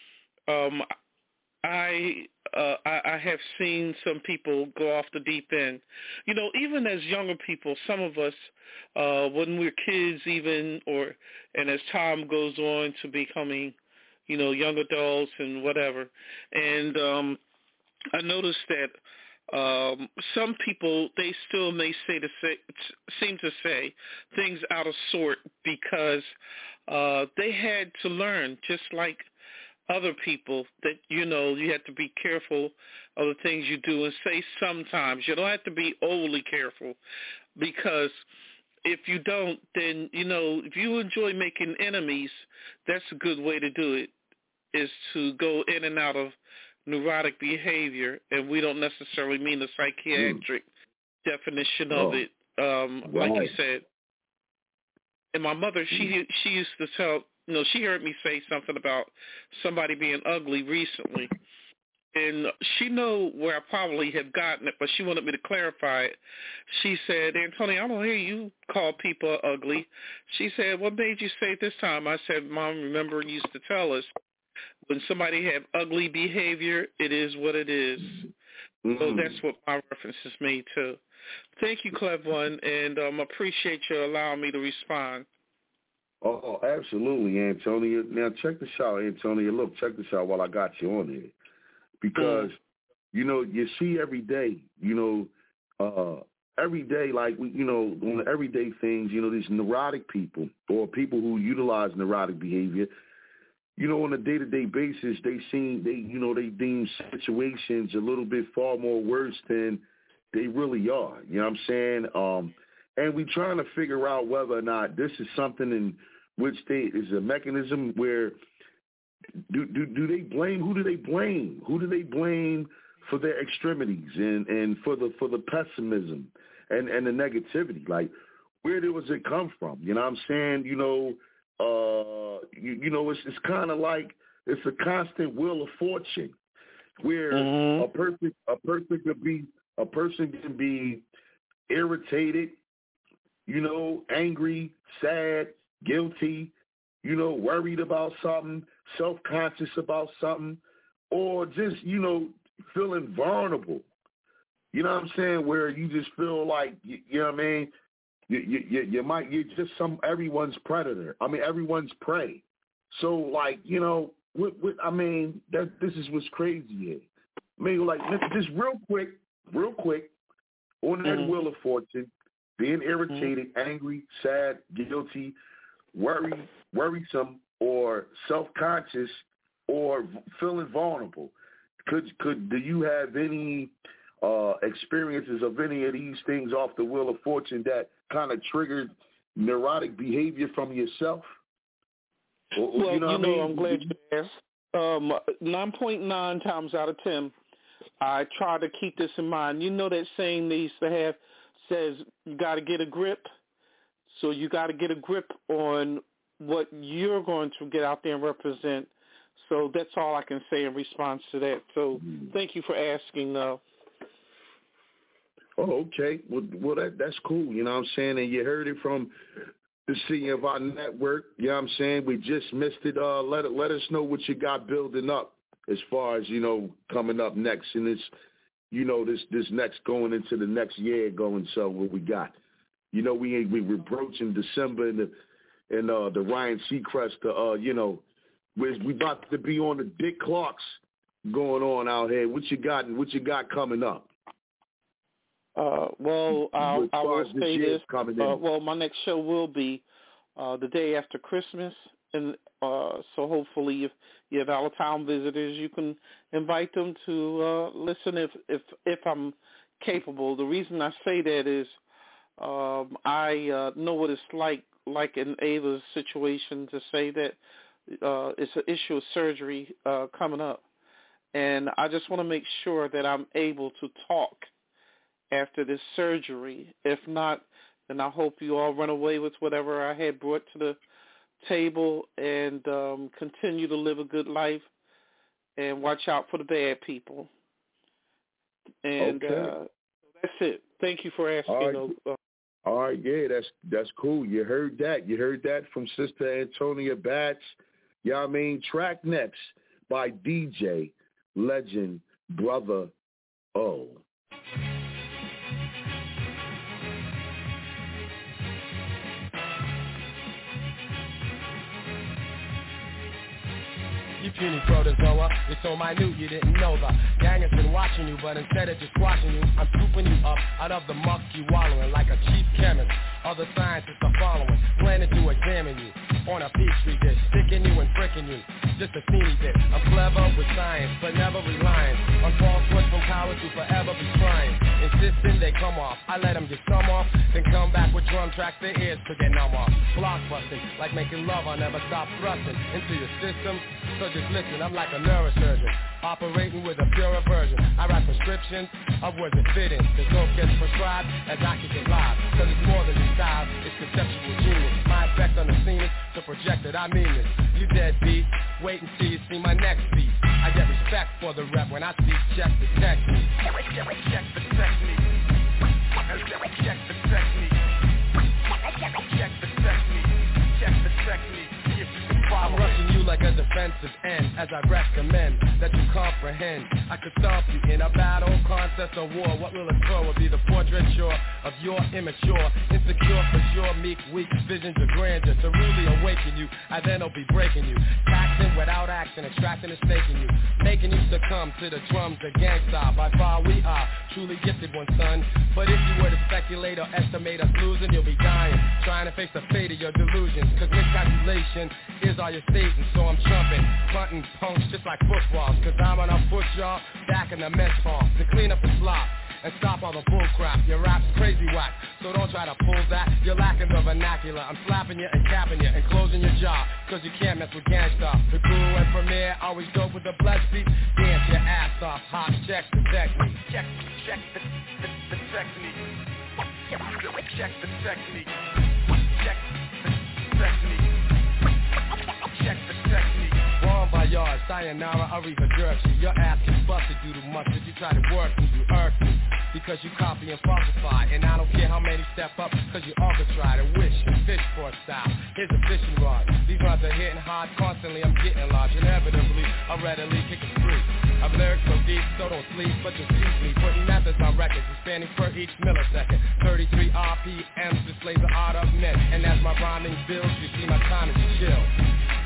I have seen some people go off the deep end. You know, even as younger people, some of us, when we're kids even, and as time goes on to becoming, you know, young adults and whatever. And I noticed that some people, they still may seem to say things out of sort because they had to learn, just like other people, that, you know, you have to be careful of the things you do and say sometimes. You don't have to be overly careful, because if you don't, then, you know, if you enjoy making enemies, that's a good way to do it, is to go in and out of neurotic behavior. And we don't necessarily mean the psychiatric definition of it, like you said. And my mother, she used to tell, you know, she heard me say something about somebody being ugly recently, and she know where I probably have gotten it, but she wanted me to clarify it. She said, Antonia, I don't hear you call people ugly. She said, what made you say it this time? I said, Mom, remember you used to tell us, when somebody have ugly behavior, it is what it is. So that's what my reference is made to. Thank you, Clever One, and appreciate you allowing me to respond. Oh, absolutely, Antonia. Now, check this out, Antonia. Look, check this out while I got you on here. Because, you know, you see every day, you know, like, you know, on the everyday things, you know, these neurotic people or people who utilize neurotic behavior, you know, on a day-to-day basis, they deem situations a little bit far more worse than they really are. You know what I'm saying? And we're trying to figure out whether or not this is something in which is a mechanism where do they blame? Who do they blame? Who do they blame for their extremities and for the pessimism and the negativity? Like, where does it come from? You know what I'm saying? You know, it's kind of like it's a constant wheel of fortune where a person can be irritated, you know, angry, sad, guilty, you know, worried about something, self-conscious about something, or just, you know, feeling vulnerable. You know what I'm saying? Where you just feel like, you know what I mean? You're just everyone's predator. I mean, everyone's prey. So, like, you know, this is what's crazy here. I mean, like, just real quick, real quick, on that Wheel of Fortune, being irritated, angry, sad, guilty, worrisome, or self-conscious, or feeling vulnerable. Do you have any experiences of any of these things off the Wheel of Fortune that kind of triggered neurotic behavior from yourself? Well, you know I'm glad you asked. 9.9 times out of 10, I try to keep this in mind. You know that saying they used to have says you got to get a grip. So you got to get a grip on what you're going to get out there and represent. So that's all I can say in response to that. So thank you for asking, though. Oh, okay. Well, that's cool. You know what I'm saying? And you heard it from the CEO of our network. You know what I'm saying? We just missed it. Let us know what you got building up as far as, coming up next. And it's, this next going into the next year going. So what we got? We're approaching December and the Ryan Seacrest, we about to be on the Dick Clarks going on out here. What you got coming up? I will say this. My next show will be the day after Christmas, and so hopefully, if you have out-of-town visitors, you can invite them to listen if I'm capable. The reason I say that is I know what it's like in Ava's situation to say that it's an issue of surgery coming up, and I just want to make sure that I'm able to talk after this surgery. If not, then I hope you all run away with whatever I had brought to the table and continue to live a good life and watch out for the bad people. And that's it. Thank you for asking. All right, yeah, that's cool. You heard that. You heard that from Sister Antonia Batts. You know what I mean? Track next by DJ Legend Brother O. You puny protozoa, you're so minute you didn't know the gang has been watching you, but instead of just squashing you, I'm scooping you up out of the muck you wallowing like a cheap chemist. Other scientists are following, planning to examine you on a Petri dish, sticking you and pricking you, just a teeny bit. I'm clever with science, but never relying on falsehoods from cowards who forever be trying, insisting they come off. I let them get some off, then come back with drum tracks their ears to get numb off. Blockbusting, like making love, I never stop thrusting into your system. So just listen, I'm like a neurosurgeon, operating with a purer version. I write prescriptions of words that fit in. The dope gets prescribed as I kick it live. Cause it's more than just style, it's conceptual genius. My effect on the scene is to project it, I mean this. You deadbeat, wait until you see my next beat. I get respect for the rep when I see check the technique. Check the technique. Check the technique. Check the technique. Check the technique. I'm rushing you like a defensive end, as I recommend that you comprehend. I could stomp you in a battle, contest, or war. What will occur will be the portraiture of your immature, insecure for sure, meek, weak visions of grandeur. To really awaken you, I then will be breaking you, taxing without action, extracting and staking you, making you succumb to the drums of gangsta. By far we are truly gifted one, son. But if you were to speculate or estimate us losing, you'll be dying, trying to face the fate of your delusions. Cause miscalculation is all you're stating, so I'm jumping, punting punks just like footballs. Cause I'm on a foot, y'all, back in the mess hall to clean up the slop and stop all the bull crap. Your rap's crazy whack, so don't try to pull that. You're lacking the vernacular. I'm slapping you and capping you and closing your jaw, cause you can't mess with gangsta. The Guru and Premier always dope with the blood beat. Dance your ass off, hot, check the technique. Check the technique. Check the technique. Check the technique. Check the technique. Wrong by yards, sayonara, Arriva jerks you. Your ass gets busted due to much that you try to work me, you irk me. Because you copy and falsify, and I don't care how many step up, cause you all could try to wish and fish for a style. Here's a fishing rod. These rods are hitting hard constantly, I'm getting large. Inevitably, I'll readily kick a free. I've lyrics so deep, so don't sleep, but just teach me. Putting methods on records, expanding per each millisecond. 33 RPMs displays the art of men. And as my rhyming builds, you see my time is chill.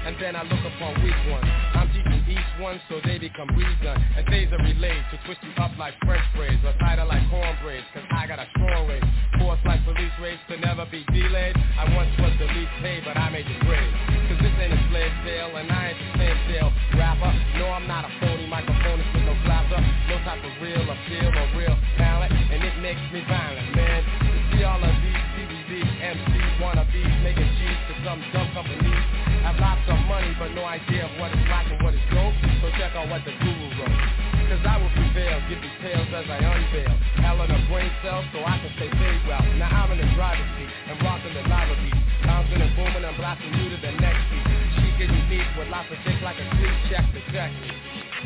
and then I look upon weak ones. I'm teaching each one so they become reason, and things are relayed to twist you up like French braids, or tighter like cornbraids, cause I got a strong race. Force like police race to never be delayed. I once was the least paid, but I made the grade. Cause this ain't a slave sale, and I ain't the same sale rapper. No, I'm not a phony microphonist with no flapper. No type of real appeal or real talent, and it makes me violent, man. To see all of these CBD MCs wannabes making cheese to some dumb companies. Have lots of money, but no idea of what is rock and what is dope. So check out what the guru wrote. Cause I will prevail, get these tales as I unveil. Hell in a brain cell so I can stay paid well. Now I'm in the driver's seat and rocking the lava beat. Bouncing and booming and blasting you to the next beat. Chic and unique with lots of dick like a sleep check the technique.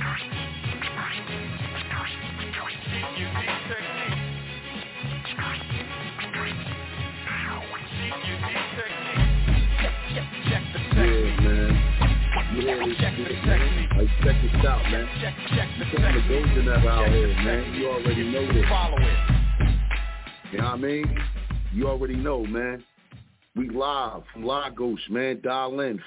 Yeah, man. Like, check this out, man. Some of the golden out here, man. You already know this. Follow it. You know what I mean? You already know, man. We live from Lagos, man. Dial in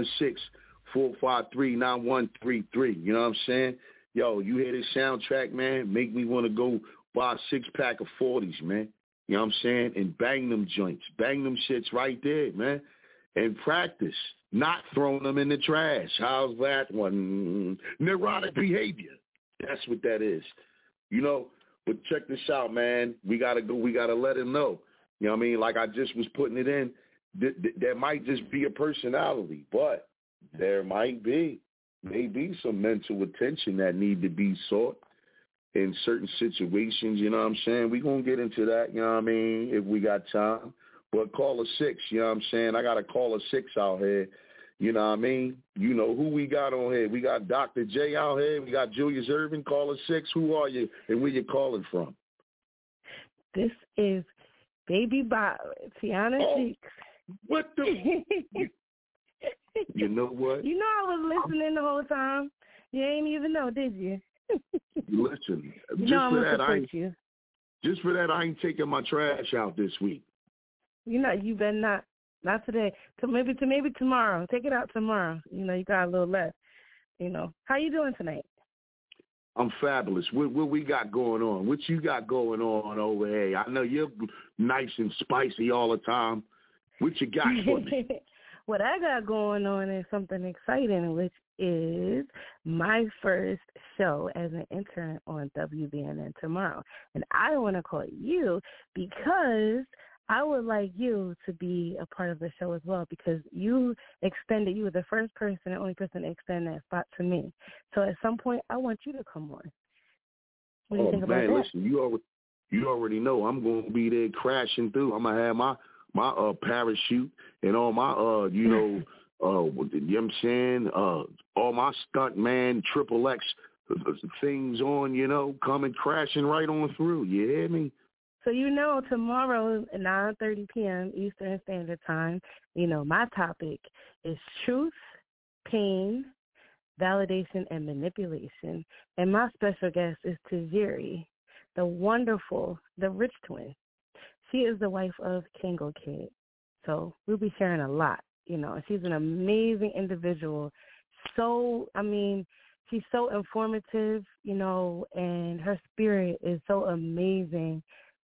516-453-9133. You know what I'm saying? Yo, you hear this soundtrack, man? Make me want to go buy a 6-pack of 40s, man. You know what I'm saying? And bang them joints. Bang them shits right there, man. And practice, not throwing them in the trash. How's that one? Neurotic behavior. That's what that is. You know, but check this out, man. We got to go. We got to let him know. You know what I mean? Like I just was putting it in. There might just be a personality, but there might be. Maybe some mental attention that need to be sought in certain situations. You know what I'm saying? We're going to get into that, you know what I mean, if we got time. But call a 6, you know what I'm saying? I got a call a 6 out here. You know what I mean? You know who we got on here. We got Dr. J out here. We got Julius Irvin. Call a 6. Who are you and where you calling from? This is Baby Bob, Tiana Cheeks. What the? You know what? You know I was listening the whole time. You ain't even know, did you? Listen, just for that, I ain't taking my trash out this week. You know, you better not today. Maybe tomorrow. Take it out tomorrow. You know, you got a little left. You know, how you doing tonight? I'm fabulous. What we got going on? What you got going on over here? I know you're nice and spicy all the time. What you got for me? What I got going on is something exciting, which is my first show as an intern on WBNN tomorrow. And I want to call you because I would like you to be a part of the show as well, because you were the first person and only person to extend that spot to me. So at some point, I want you to come on. What do you think about that? Listen, you already know I'm going to be there crashing through. I'm going to have my parachute and all my, you know what I'm saying, all my stunt man, XXX things on, you know, coming crashing right on through. You hear me? So, you know, tomorrow at 9:30 p.m. Eastern Standard Time, you know, my topic is truth, pain, validation, and manipulation. And my special guest is Tajiri, the wonderful, the rich twin. She is the wife of Kango Kid. So we'll be sharing a lot, you know. She's an amazing individual. So, I mean, she's so informative, you know, and her spirit is so amazing.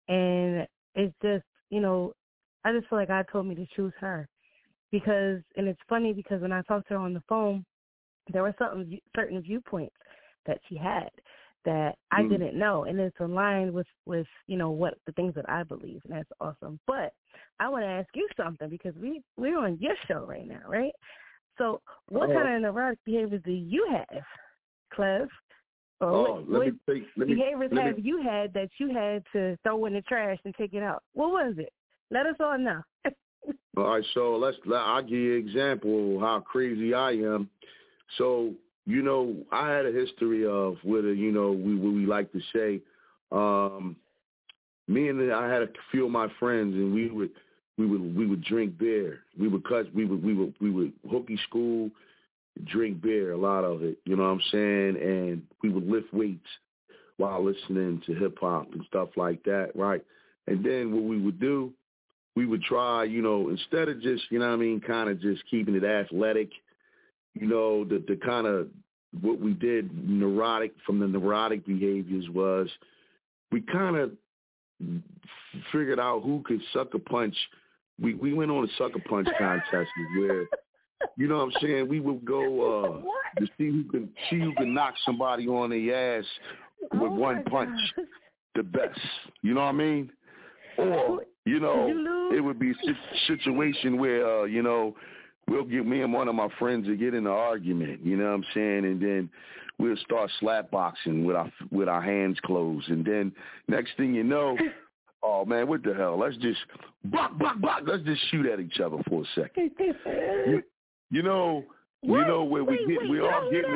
And it's just, you know, I just feel like God told me to choose her. And it's funny because when I talked to her on the phone, there were certain viewpoints that she had that I didn't know, and it's aligned with you know what the things that I believe, and that's awesome. But I want to ask you something because we're on your show right now, right? So what kind of neurotic behaviors do you have, Clef? What behaviors have you had that you had to throw in the trash and take it out? What was it? Let us all know. All right, so I'll give you an example of how crazy I am. So, you know, I had a history of what we like to say. I had a few of my friends, and we would drink beer. We would hooky school, drink beer, a lot of it. You know what I'm saying? And we would lift weights while listening to hip hop and stuff like that, right? And then what we would do, we would try, you know, instead of just, you know what I mean, kind of just keeping it athletic, you know, the kind of what we did from the neurotic behaviors was we kind of figured out who could sucker punch. We went on a sucker punch contest where, you know what I'm saying, we would go to see who can knock somebody on their ass with one punch the best. You know what I mean? Or, you know, it would be a situation where, you know, we'll get me and one of my friends to get in an argument, you know what I'm saying? And then we'll start slap boxing with our hands closed. And then next thing you know, oh, man, what the hell? Let's just let's just shoot at each other for a second. You know where we all getting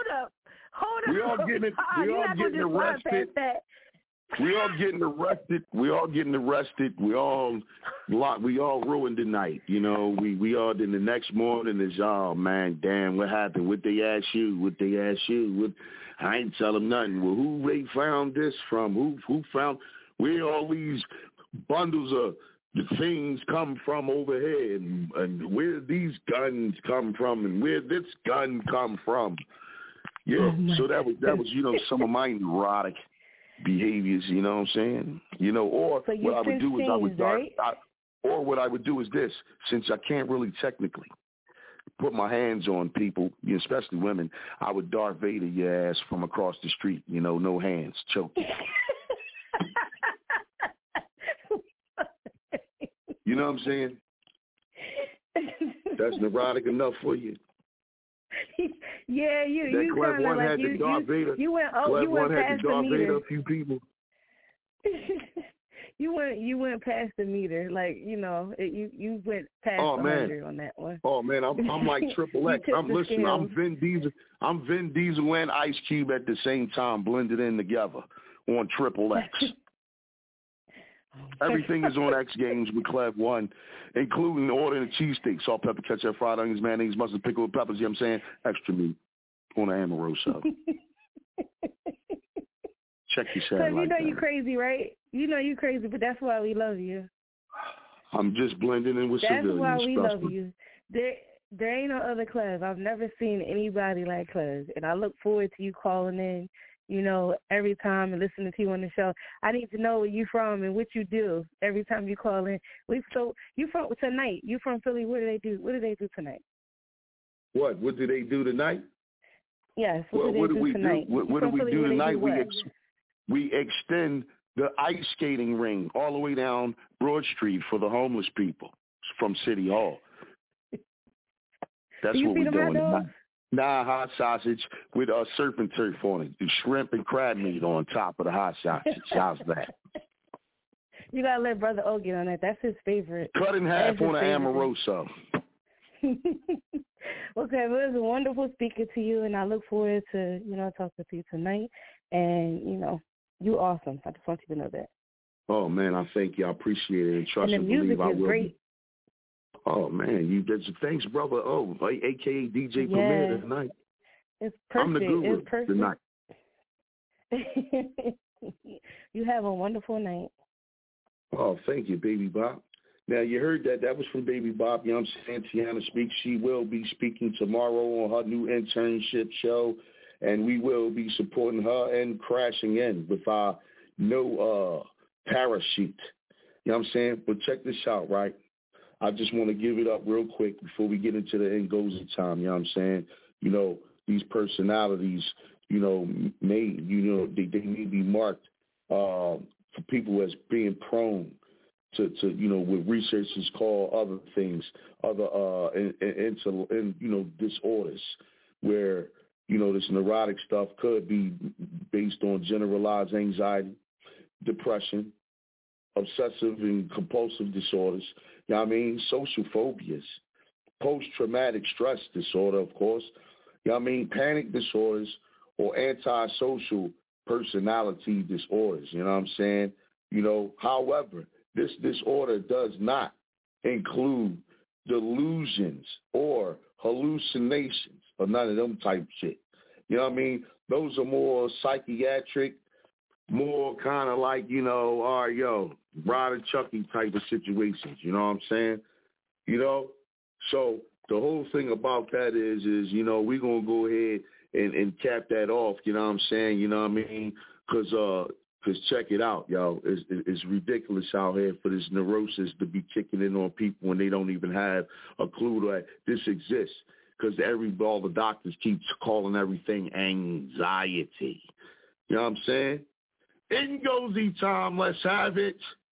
arrested. We all getting arrested. We all ruined the night. You know, we all. Then the next morning is, oh man, damn, what happened? What they ask you? I ain't tell them nothing. Well, who they found this from? Who found? Where all these bundles of the things come from over here, and where these guns come from, and where this gun come from? Yeah, so that was you know, some of my neurotic behaviors, you know what I'm saying? You know, or so what I would do is this, since I can't really technically put my hands on people, especially women, I would Darth Vader your ass from across the street, you know, no hands, choke you. You know what I'm saying? That's neurotic enough for you. Yeah, you kind of like you went past the meter. A few people. you went past the meter, like, you know, you went past the 100 on that one. Oh man, I'm like Triple X. I'm Vin Diesel. I'm Vin Diesel and Ice Cube at the same time, blended in together on Triple X. Everything is on X Games with Clev One, including ordering a cheesesteak, salt, pepper, ketchup, fried onions, mayonnaise, mustard, pickled peppers, you know what I'm saying? Extra meat on an Amoroso. Check your satellite. Because you know you crazy, right? You know you crazy, but that's why we love you. I'm just blending in with civilians. That's why we love you. There ain't no other Clev. I've never seen anybody like Clev, and I look forward to you calling in, you know, every time and listening to you on the show. I need to know where you from and what you do every time you call in. You from tonight? You from Philly? What do they do? What do they do tonight? What do they do tonight? Yes. What do we do tonight? What do we do tonight? We extend the ice skating ring all the way down Broad Street for the homeless people from City Hall. That's what we're doing tonight. Nah, hot sausage with surf and turf on it, and shrimp and crab meat on top of the hot sausage. How's that? You gotta let Brother O get on that. That's his favorite. Cut in half on an Amoroso. Okay, well, it was wonderful speaking to you, and I look forward to, you know, talking to you tonight. And, you know, you're awesome. I just want you to know that. Oh, man, I thank you. I appreciate it. And trust and the music is great. Oh, man, thanks, Brother O, a.k.a. DJ Premier tonight. It's perfect. I'm the guru it's perfect. tonight. You have a wonderful night. Oh, thank you, Baby Bob. Now, you heard that was from Baby Bob. You know what I'm saying? Tiana Speaks. She will be speaking tomorrow on her new internship show, and we will be supporting her and crashing in with our no parachute. You know what I'm saying? But check this out, right? I just want to give it up real quick before we get into the end goes of time. You know what I'm saying? You know, these personalities, you know, they may be marked for people as being prone to you know, what researchers call other things, disorders, where, you know, this neurotic stuff could be based on generalized anxiety, depression, obsessive and compulsive disorders, you know what I mean, social phobias, post-traumatic stress disorder, of course, you know what I mean, panic disorders, or antisocial personality disorders, you know what I'm saying? You know, however, this disorder does not include delusions or hallucinations or none of them type shit. You know what I mean? Those are more psychiatric, more kind of like, you know, all right, yo, Bride and Chucky type of situations. You know what I'm saying? You know? So the whole thing about that is you know, we're going to go ahead and cap that off, you know what I'm saying? You know what I mean? Because check it out, y'all. It's ridiculous out here for this neurosis to be kicking in on people when they don't even have a clue that this exists. Because all the doctors keep calling everything anxiety. You know what I'm saying? In goes E-Time. Let's have it.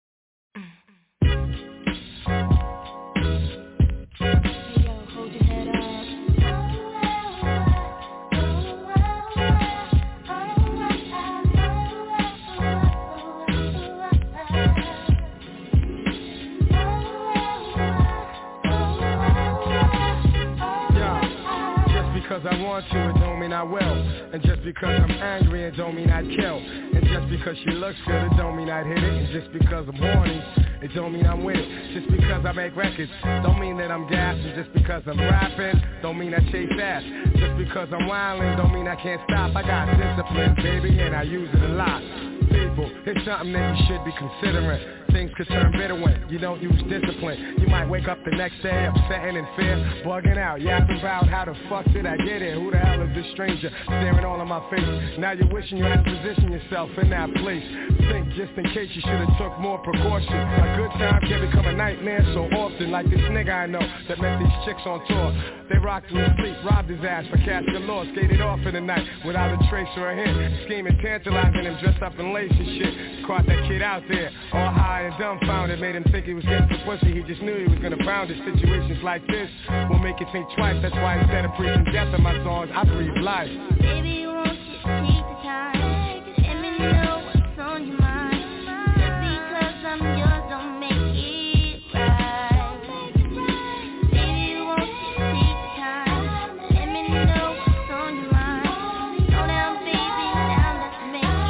Because I want to, it don't mean I will. And just because I'm angry, it don't mean I'd kill. And just because she looks good, it don't mean I'd hit it. And just because I'm horny, it don't mean I'm with it. Just because I make records, don't mean that I'm gassing. Just because I'm rapping, don't mean I chase ass. Just because I'm wildin', don't mean I can't stop. I got discipline, baby, and I use it a lot. People, it's something that you should be considering. Things could turn bitter when you don't use discipline. You might wake up the next day upset and in fear, bugging out, yapping about how the fuck did I get here? Who the hell is this stranger staring all in my face? Now you're wishing you had to position yourself in that place. Think just in case you should have took more precaution. A good time can become a nightmare so often. Like this nigga I know that met these chicks on tour. They rocked him to sleep, robbed his ass for cash galore, skated off in the night without a trace or a hint. Scheming, tantalizing him, dressed up in lace and shit. Caught that kid out there, all high and dumbfounded. Made him think he was getting some pussy, he just knew he was gonna pound it. Situations like this will make you think twice. That's why instead of preaching death in my songs, I breathe life. Baby, won't you take the time? Let me know what's on your mind. Just because I'm yours don't make it right. Baby, won't you take the time? Let me know what's on your mind. Slow down, baby, now let's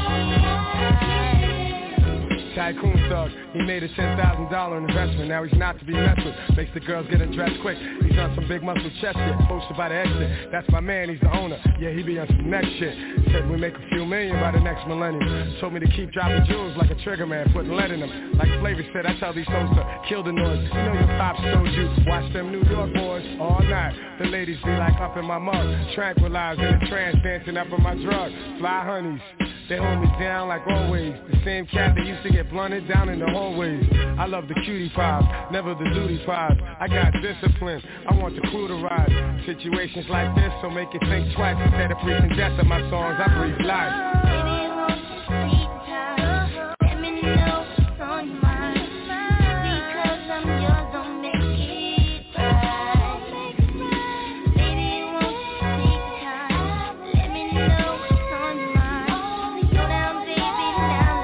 make it right. Tycoon thug, he made a $10,000 investment. Now he's not to be messed with. Makes the girls get undressed quick. He's on some big muscle chest shit, posted by the exit. That's my man, he's the owner. Yeah, he be on some next shit. Said we make a few million by the next millennium. Told me to keep dropping jewels like a trigger man, putting lead in them. Like Flavor said, I tell these hoes to kill the noise. You know your pops told you, watch them New York boys all night. The ladies be like up in my mug, tranquilized in a trance, dancing up in my drug. Fly honeys, they hold me down like always. The same cat that used to get blunted down in the hallways. I love the cutie pies, never the duty pies. I got discipline, I want the crew to ride. Situations like this so make you think twice. Instead of preaching death in my songs, I breathe life. Baby, won't you take the time? Let me know what's on your mind. Just because I'm yours don't make it right. Baby, won't you take the time? Let me know what's on your mind. Slow down, baby, now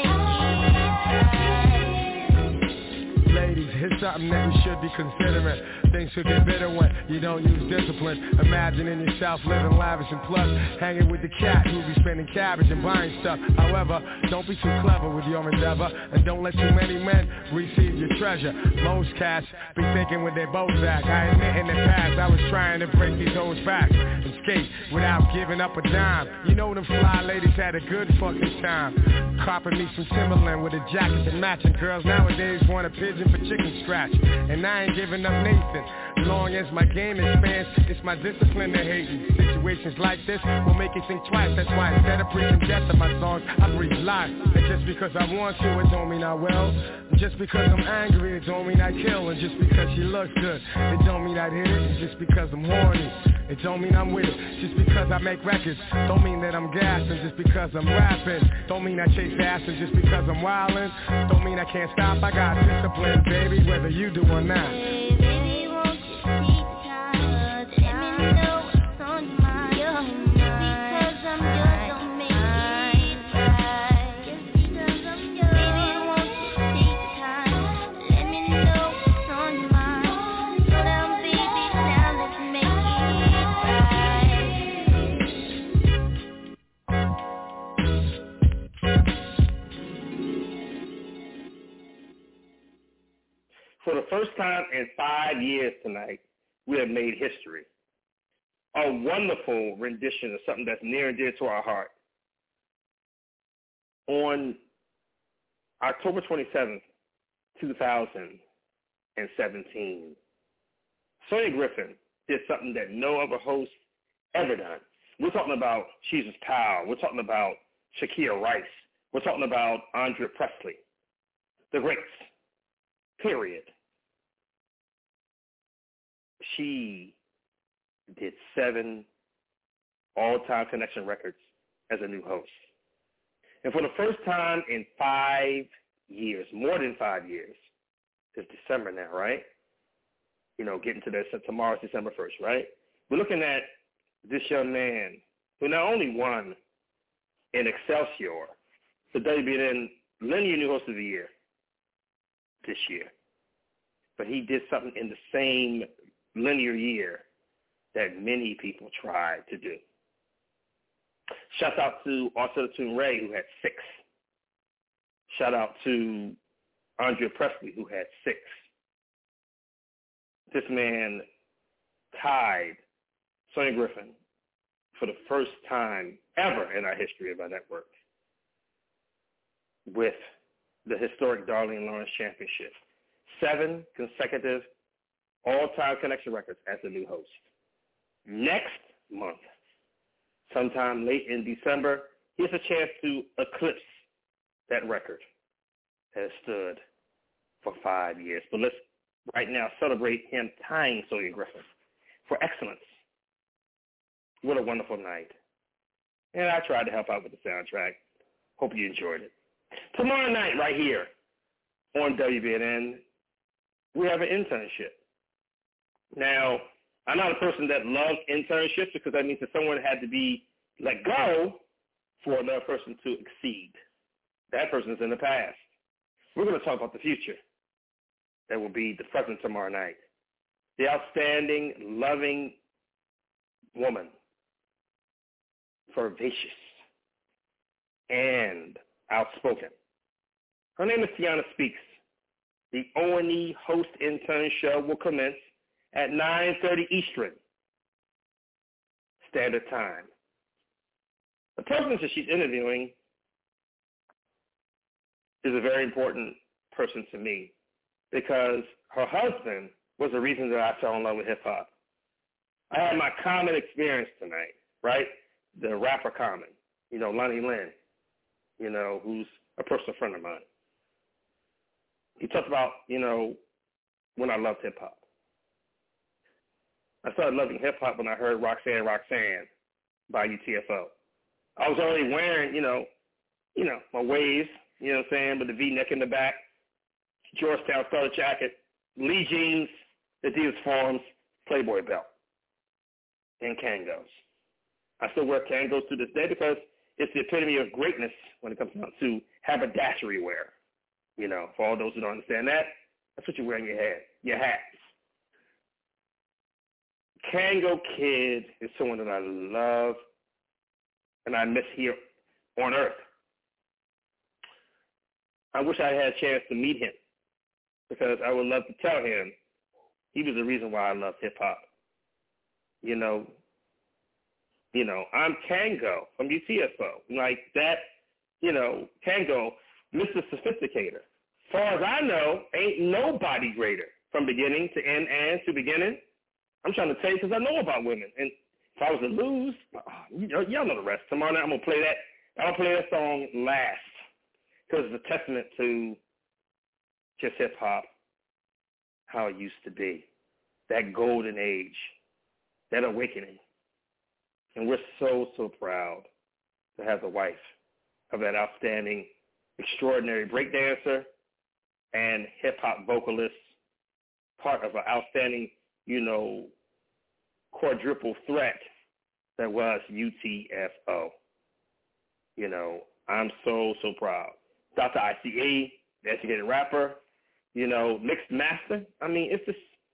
let's make it right. Ladies, here's something that we should be considering. Things could get bitter when you don't use discipline. Imagining yourself living lavish and plush, hanging with the cat who be spending cabbage and buying stuff. However, don't be too clever with your endeavor, and don't let too many men receive your treasure. Most cats be thinking with their bows back. I admit in the past I was trying to break these hoes' backs and skate without giving up a dime. You know them fly ladies had a good fucking time. Copping me some Timberland with a jacket to match, and girls nowadays want a pigeon for chicken scratch. And I ain't giving up Nathan. Long as my game expands, it's my discipline that hating. Situations like this will make you think twice. That's why instead of preaching death in my songs, I breathe life. And just because I want to, it don't mean I will. And just because I'm angry, it don't mean I kill. And just because she looks good, it don't mean I'd hit it. And just because I'm horny, it don't mean I'm with it. Just because I make records, don't mean that I'm gassing. Just because I'm rapping, don't mean I chase ass. And just because I'm wildin', don't mean I can't stop. I got discipline, baby, whether you do or not. Baby, won't you take the time? Let me know what's on your mind. Just because I'm yours don't make it right. Just because I'm yours. Baby, won't you take the time? Let me know what's on your mind. Slow down, baby, now let's make For the first time in 5 years tonight, we have made history. A wonderful rendition of something that's near and dear to our heart. On October 27th, 2017, Sonya Griffin did something that no other host ever done. We're talking about Jesus Powell. We're talking about Shakira Rice. We're talking about Andrea Presley. The greats. Period. She did 7 all-time connection records as a new host. And for the first time in 5 years, more than 5 years, it's December now, right? You know, getting to that, tomorrow's December 1st, right? We're looking at this young man who not only won in Excelsior, the WBN Linear New Host of the Year this year, but he did something in the same linear year that many people tried to do. Shout out to Arcilla Tune Ray, who had 6. Shout out to Andrea Presley, who had 6. This man tied Sonya Griffin for the first time ever in our history of our network with the historic Darlene Lawrence Championship. 7 consecutive all-time connection records as a new host. Next month, sometime late in December, he has a chance to eclipse that record that has stood for 5 years. But let's right now celebrate him tying Sonya Griffin for excellence. What a wonderful night. And I tried to help out with the soundtrack. Hope you enjoyed it. Tomorrow night, right here on WBNN, we have an internship. Now, I'm not a person that loves internships because that means that someone had to be let go for another person to exceed. That person is in the past. We're going to talk about the future. That will be the present tomorrow night. The outstanding, loving woman, vivacious, and outspoken. Her name is Tiana Speaks. The O&E Host Intern Show will commence at 9:30 Eastern Standard Time. The person that she's interviewing is a very important person to me because her husband was the reason that I fell in love with hip-hop. I had my Common experience tonight, right? The rapper Common, Lonnie Lynn, who's a personal friend of mine. He talked about, when I loved hip-hop. I started loving hip-hop when I heard Roxanne, Roxanne by UTFO. I was already wearing, my waves, with the V-neck in the back, Georgetown starter jacket, Lee jeans, Adidas Forms, Playboy belt, and Kangos. I still wear Kangos to this day because it's the epitome of greatness when it comes down to haberdashery wear. For all those who don't understand that, that's what you wear in your head, your hat. Kango Kid is someone that I love and I miss here on earth. I wish I had a chance to meet him because I would love to tell him he was the reason why I love hip-hop. I'm Kango from UTFO. Like that, Kango, Mr. Sophisticator. As far as I know, ain't nobody greater from beginning to end and to beginning. I'm trying to tell you because I know about women. And if I was to lose, y'all know the rest. Tomorrow night I'm going to play that. I'll play that song last because it's a testament to just hip-hop, how it used to be, that golden age, that awakening. And we're so, so proud to have the wife of that outstanding, extraordinary breakdancer and hip-hop vocalist, part of an outstanding, quadruple threat that was UTFO. I'm so, so proud. Dr. ICE, the educated rapper, mixed master. I mean, it's just,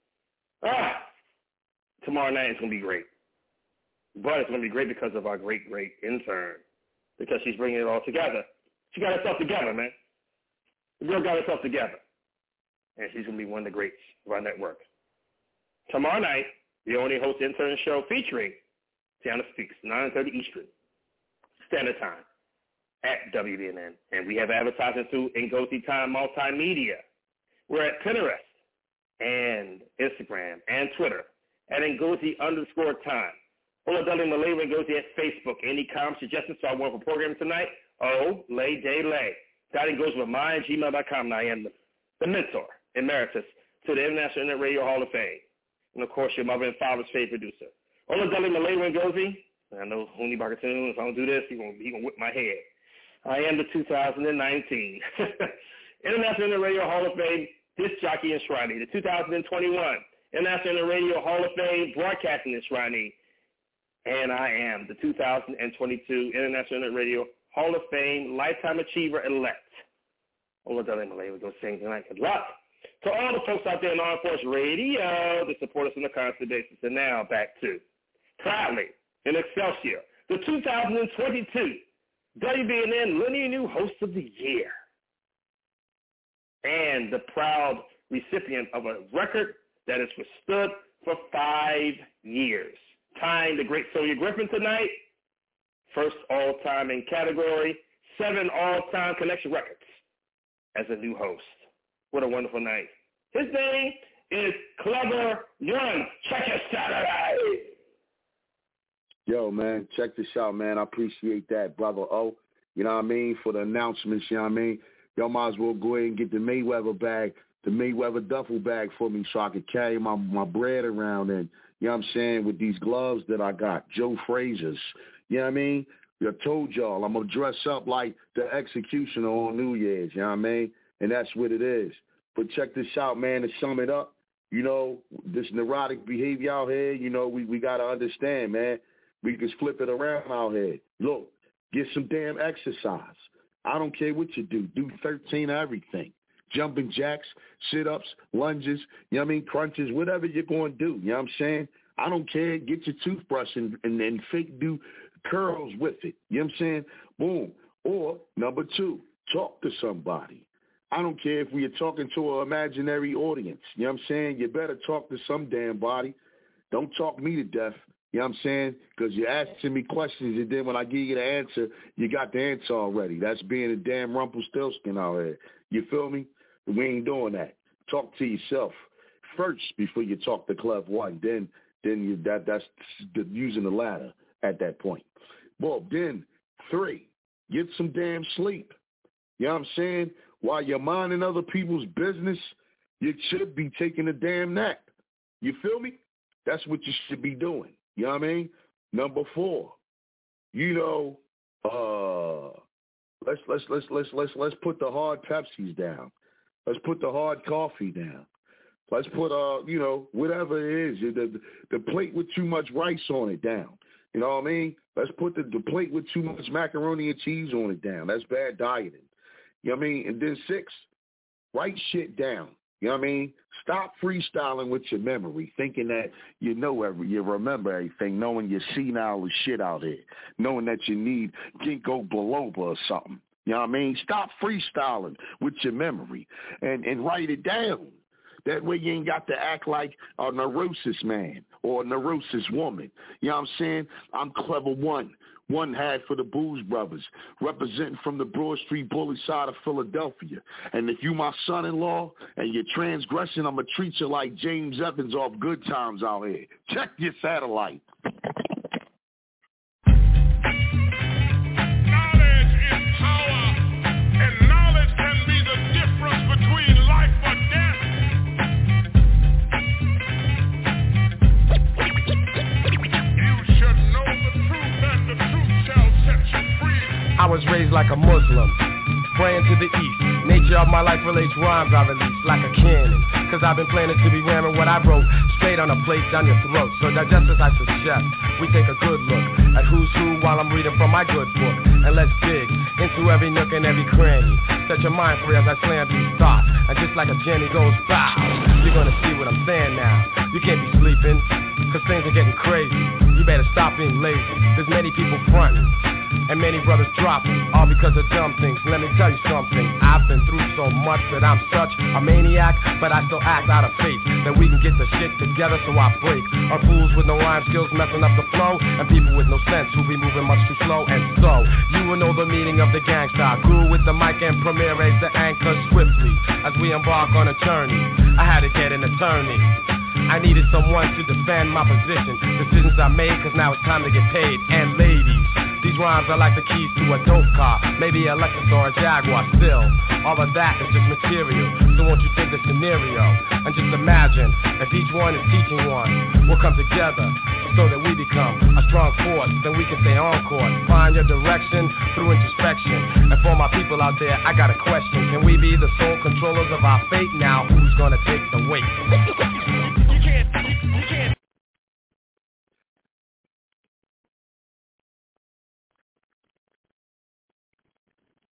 tomorrow night is going to be great. But it's going to be great because of our great, great intern, because she's bringing it all together. She got herself together, man. The girl got herself together. And she's going to be one of the greats of our network. Tomorrow night, the only host intern show featuring Tiana Speaks, 9:30 Eastern Standard Time at WBNN. And we have advertising through Ngozi Time Multimedia. We're at Pinterest, and Instagram and Twitter at Ngozi_time. Oladele Malay Ngozi at Facebook. Any comments, suggestions to our wonderful program tonight? Lay Day Lay. That goes with mine, gmail.com. And I am the mentor emeritus to the International Internet Radio Hall of Fame. And, of course, your mother and father's favorite producer. Oladele Malay Ngozi. I know Huni Bakatoon, if I don't do this, he gonna whip my head. I am the 2019 International Internet Radio Hall of Fame disc jockey enshrinee. The 2021 International Internet Radio Hall of Fame broadcasting enshrinee. And I am the 2022 International Internet Radio Hall of Fame Lifetime Achiever Elect. Oladele Malay, we're going to sing tonight. Good luck to all the folks out there in Armed Force Radio that support us on a constant basis. And now back to proudly in Excelsior, the 2022 WBNN Linear New Host of the Year. And the proud recipient of a record that has withstood for 5 years. Tying the great Sylvia Griffin tonight, first all-time in category, 7 all-time connection records as a new host. What a wonderful night. His name is Clever One. Check it Saturday. Yo, man, check this out, man. I appreciate that, brother O. You know what I mean? For the announcements, you know what I mean? Y'all might as well go ahead and get the Mayweather bag, the Mayweather duffel bag for me so I can carry my bread around and, you know what I'm saying, with these gloves that I got, Joe Frazier's. You know what I mean? I told y'all I'm going to dress up like the executioner on New Year's, you know what I mean? And that's what it is. But check this out, man, to sum it up, you know, this neurotic behavior out here, you know, we got to understand, man. We can flip it around out here. Look, get some damn exercise. I don't care what you do. Do 13 of everything. Jumping jacks, sit-ups, lunges, you know what I mean, crunches, whatever you're going to do, you know what I'm saying? I don't care. Get your toothbrush and fake do curls with it, you know what I'm saying? Boom. Or, number 2, talk to somebody. I don't care if we are talking to an imaginary audience, you know what I'm saying? You better talk to some damn body. Don't talk me to death, you know what I'm saying? Because you're asking me questions, and then when I give you the answer, you got the answer already. That's being a damn Rumpelstiltskin out here. You feel me? We ain't doing that. Talk to yourself first before you talk to Clev One. Then that's using the ladder at that point. Well, then 3, get some damn sleep. You know what I'm saying? While you're minding other people's business, you should be taking a damn nap. You feel me? That's what you should be doing. You know what I mean? Number 4, you know, let's put the hard Pepsis down. Let's put the hard coffee down. Let's put, you know, whatever it is, the plate with too much rice on it down. You know what I mean? Let's put the plate with too much macaroni and cheese on it down. That's bad dieting. You know what I mean? And then 6, write shit down. You know what I mean? Stop freestyling with your memory, thinking that you remember everything, knowing you're senile as shit out here, knowing that you need ginkgo biloba or something. You know what I mean? Stop freestyling with your memory and write it down. That way you ain't got to act like a neurosis man or a neurosis woman. You know what I'm saying? I'm Clever One. One hat for the Booze Brothers, representing from the Broad Street Bully side of Philadelphia. And if you my son-in-law and you're transgressing, I'm going to treat you like James Evans off Good Times out here. Check your satellite. I was raised like a Muslim, praying to the east. Nature of my life relates rhymes I release like a cannon. Cause I've been planning to be ramming what I wrote straight on a plate down your throat. So digest as I suggest, we take a good look at who's who while I'm reading from my good book. And let's dig into every nook and every cranny. Set your mind free as I slam these thoughts. And just like a Jenny goes bow, you're gonna see what I'm saying now. You can't be sleeping, cause things are getting crazy. You better stop being lazy. There's many people fronting, and many brothers dropping, all because of dumb things. Let me tell you something, I've been through so much that I'm such a maniac, but I still act out of faith that we can get the shit together, so I break. Or fools with no rhyme skills messing up the flow, and people with no sense who be moving much too slow. And so, you will know the meaning of the gangsta. I grew with the mic and Premier raised the anchor swiftly as we embark on a journey. I had to get an attorney. I needed someone to defend my position. Decisions I made, cause now it's time to get paid. And ladies, these rhymes are like the keys to a dope car, maybe a Lexus or a Jaguar. Still, all of that is just material, so won't you think the scenario? And just imagine, if each one is teaching one, we'll come together so that we become a strong force. Then we can stay on course, find your direction through introspection. And for my people out there, I got a question. Can we be the sole controllers of our fate? Now, who's gonna take the weight?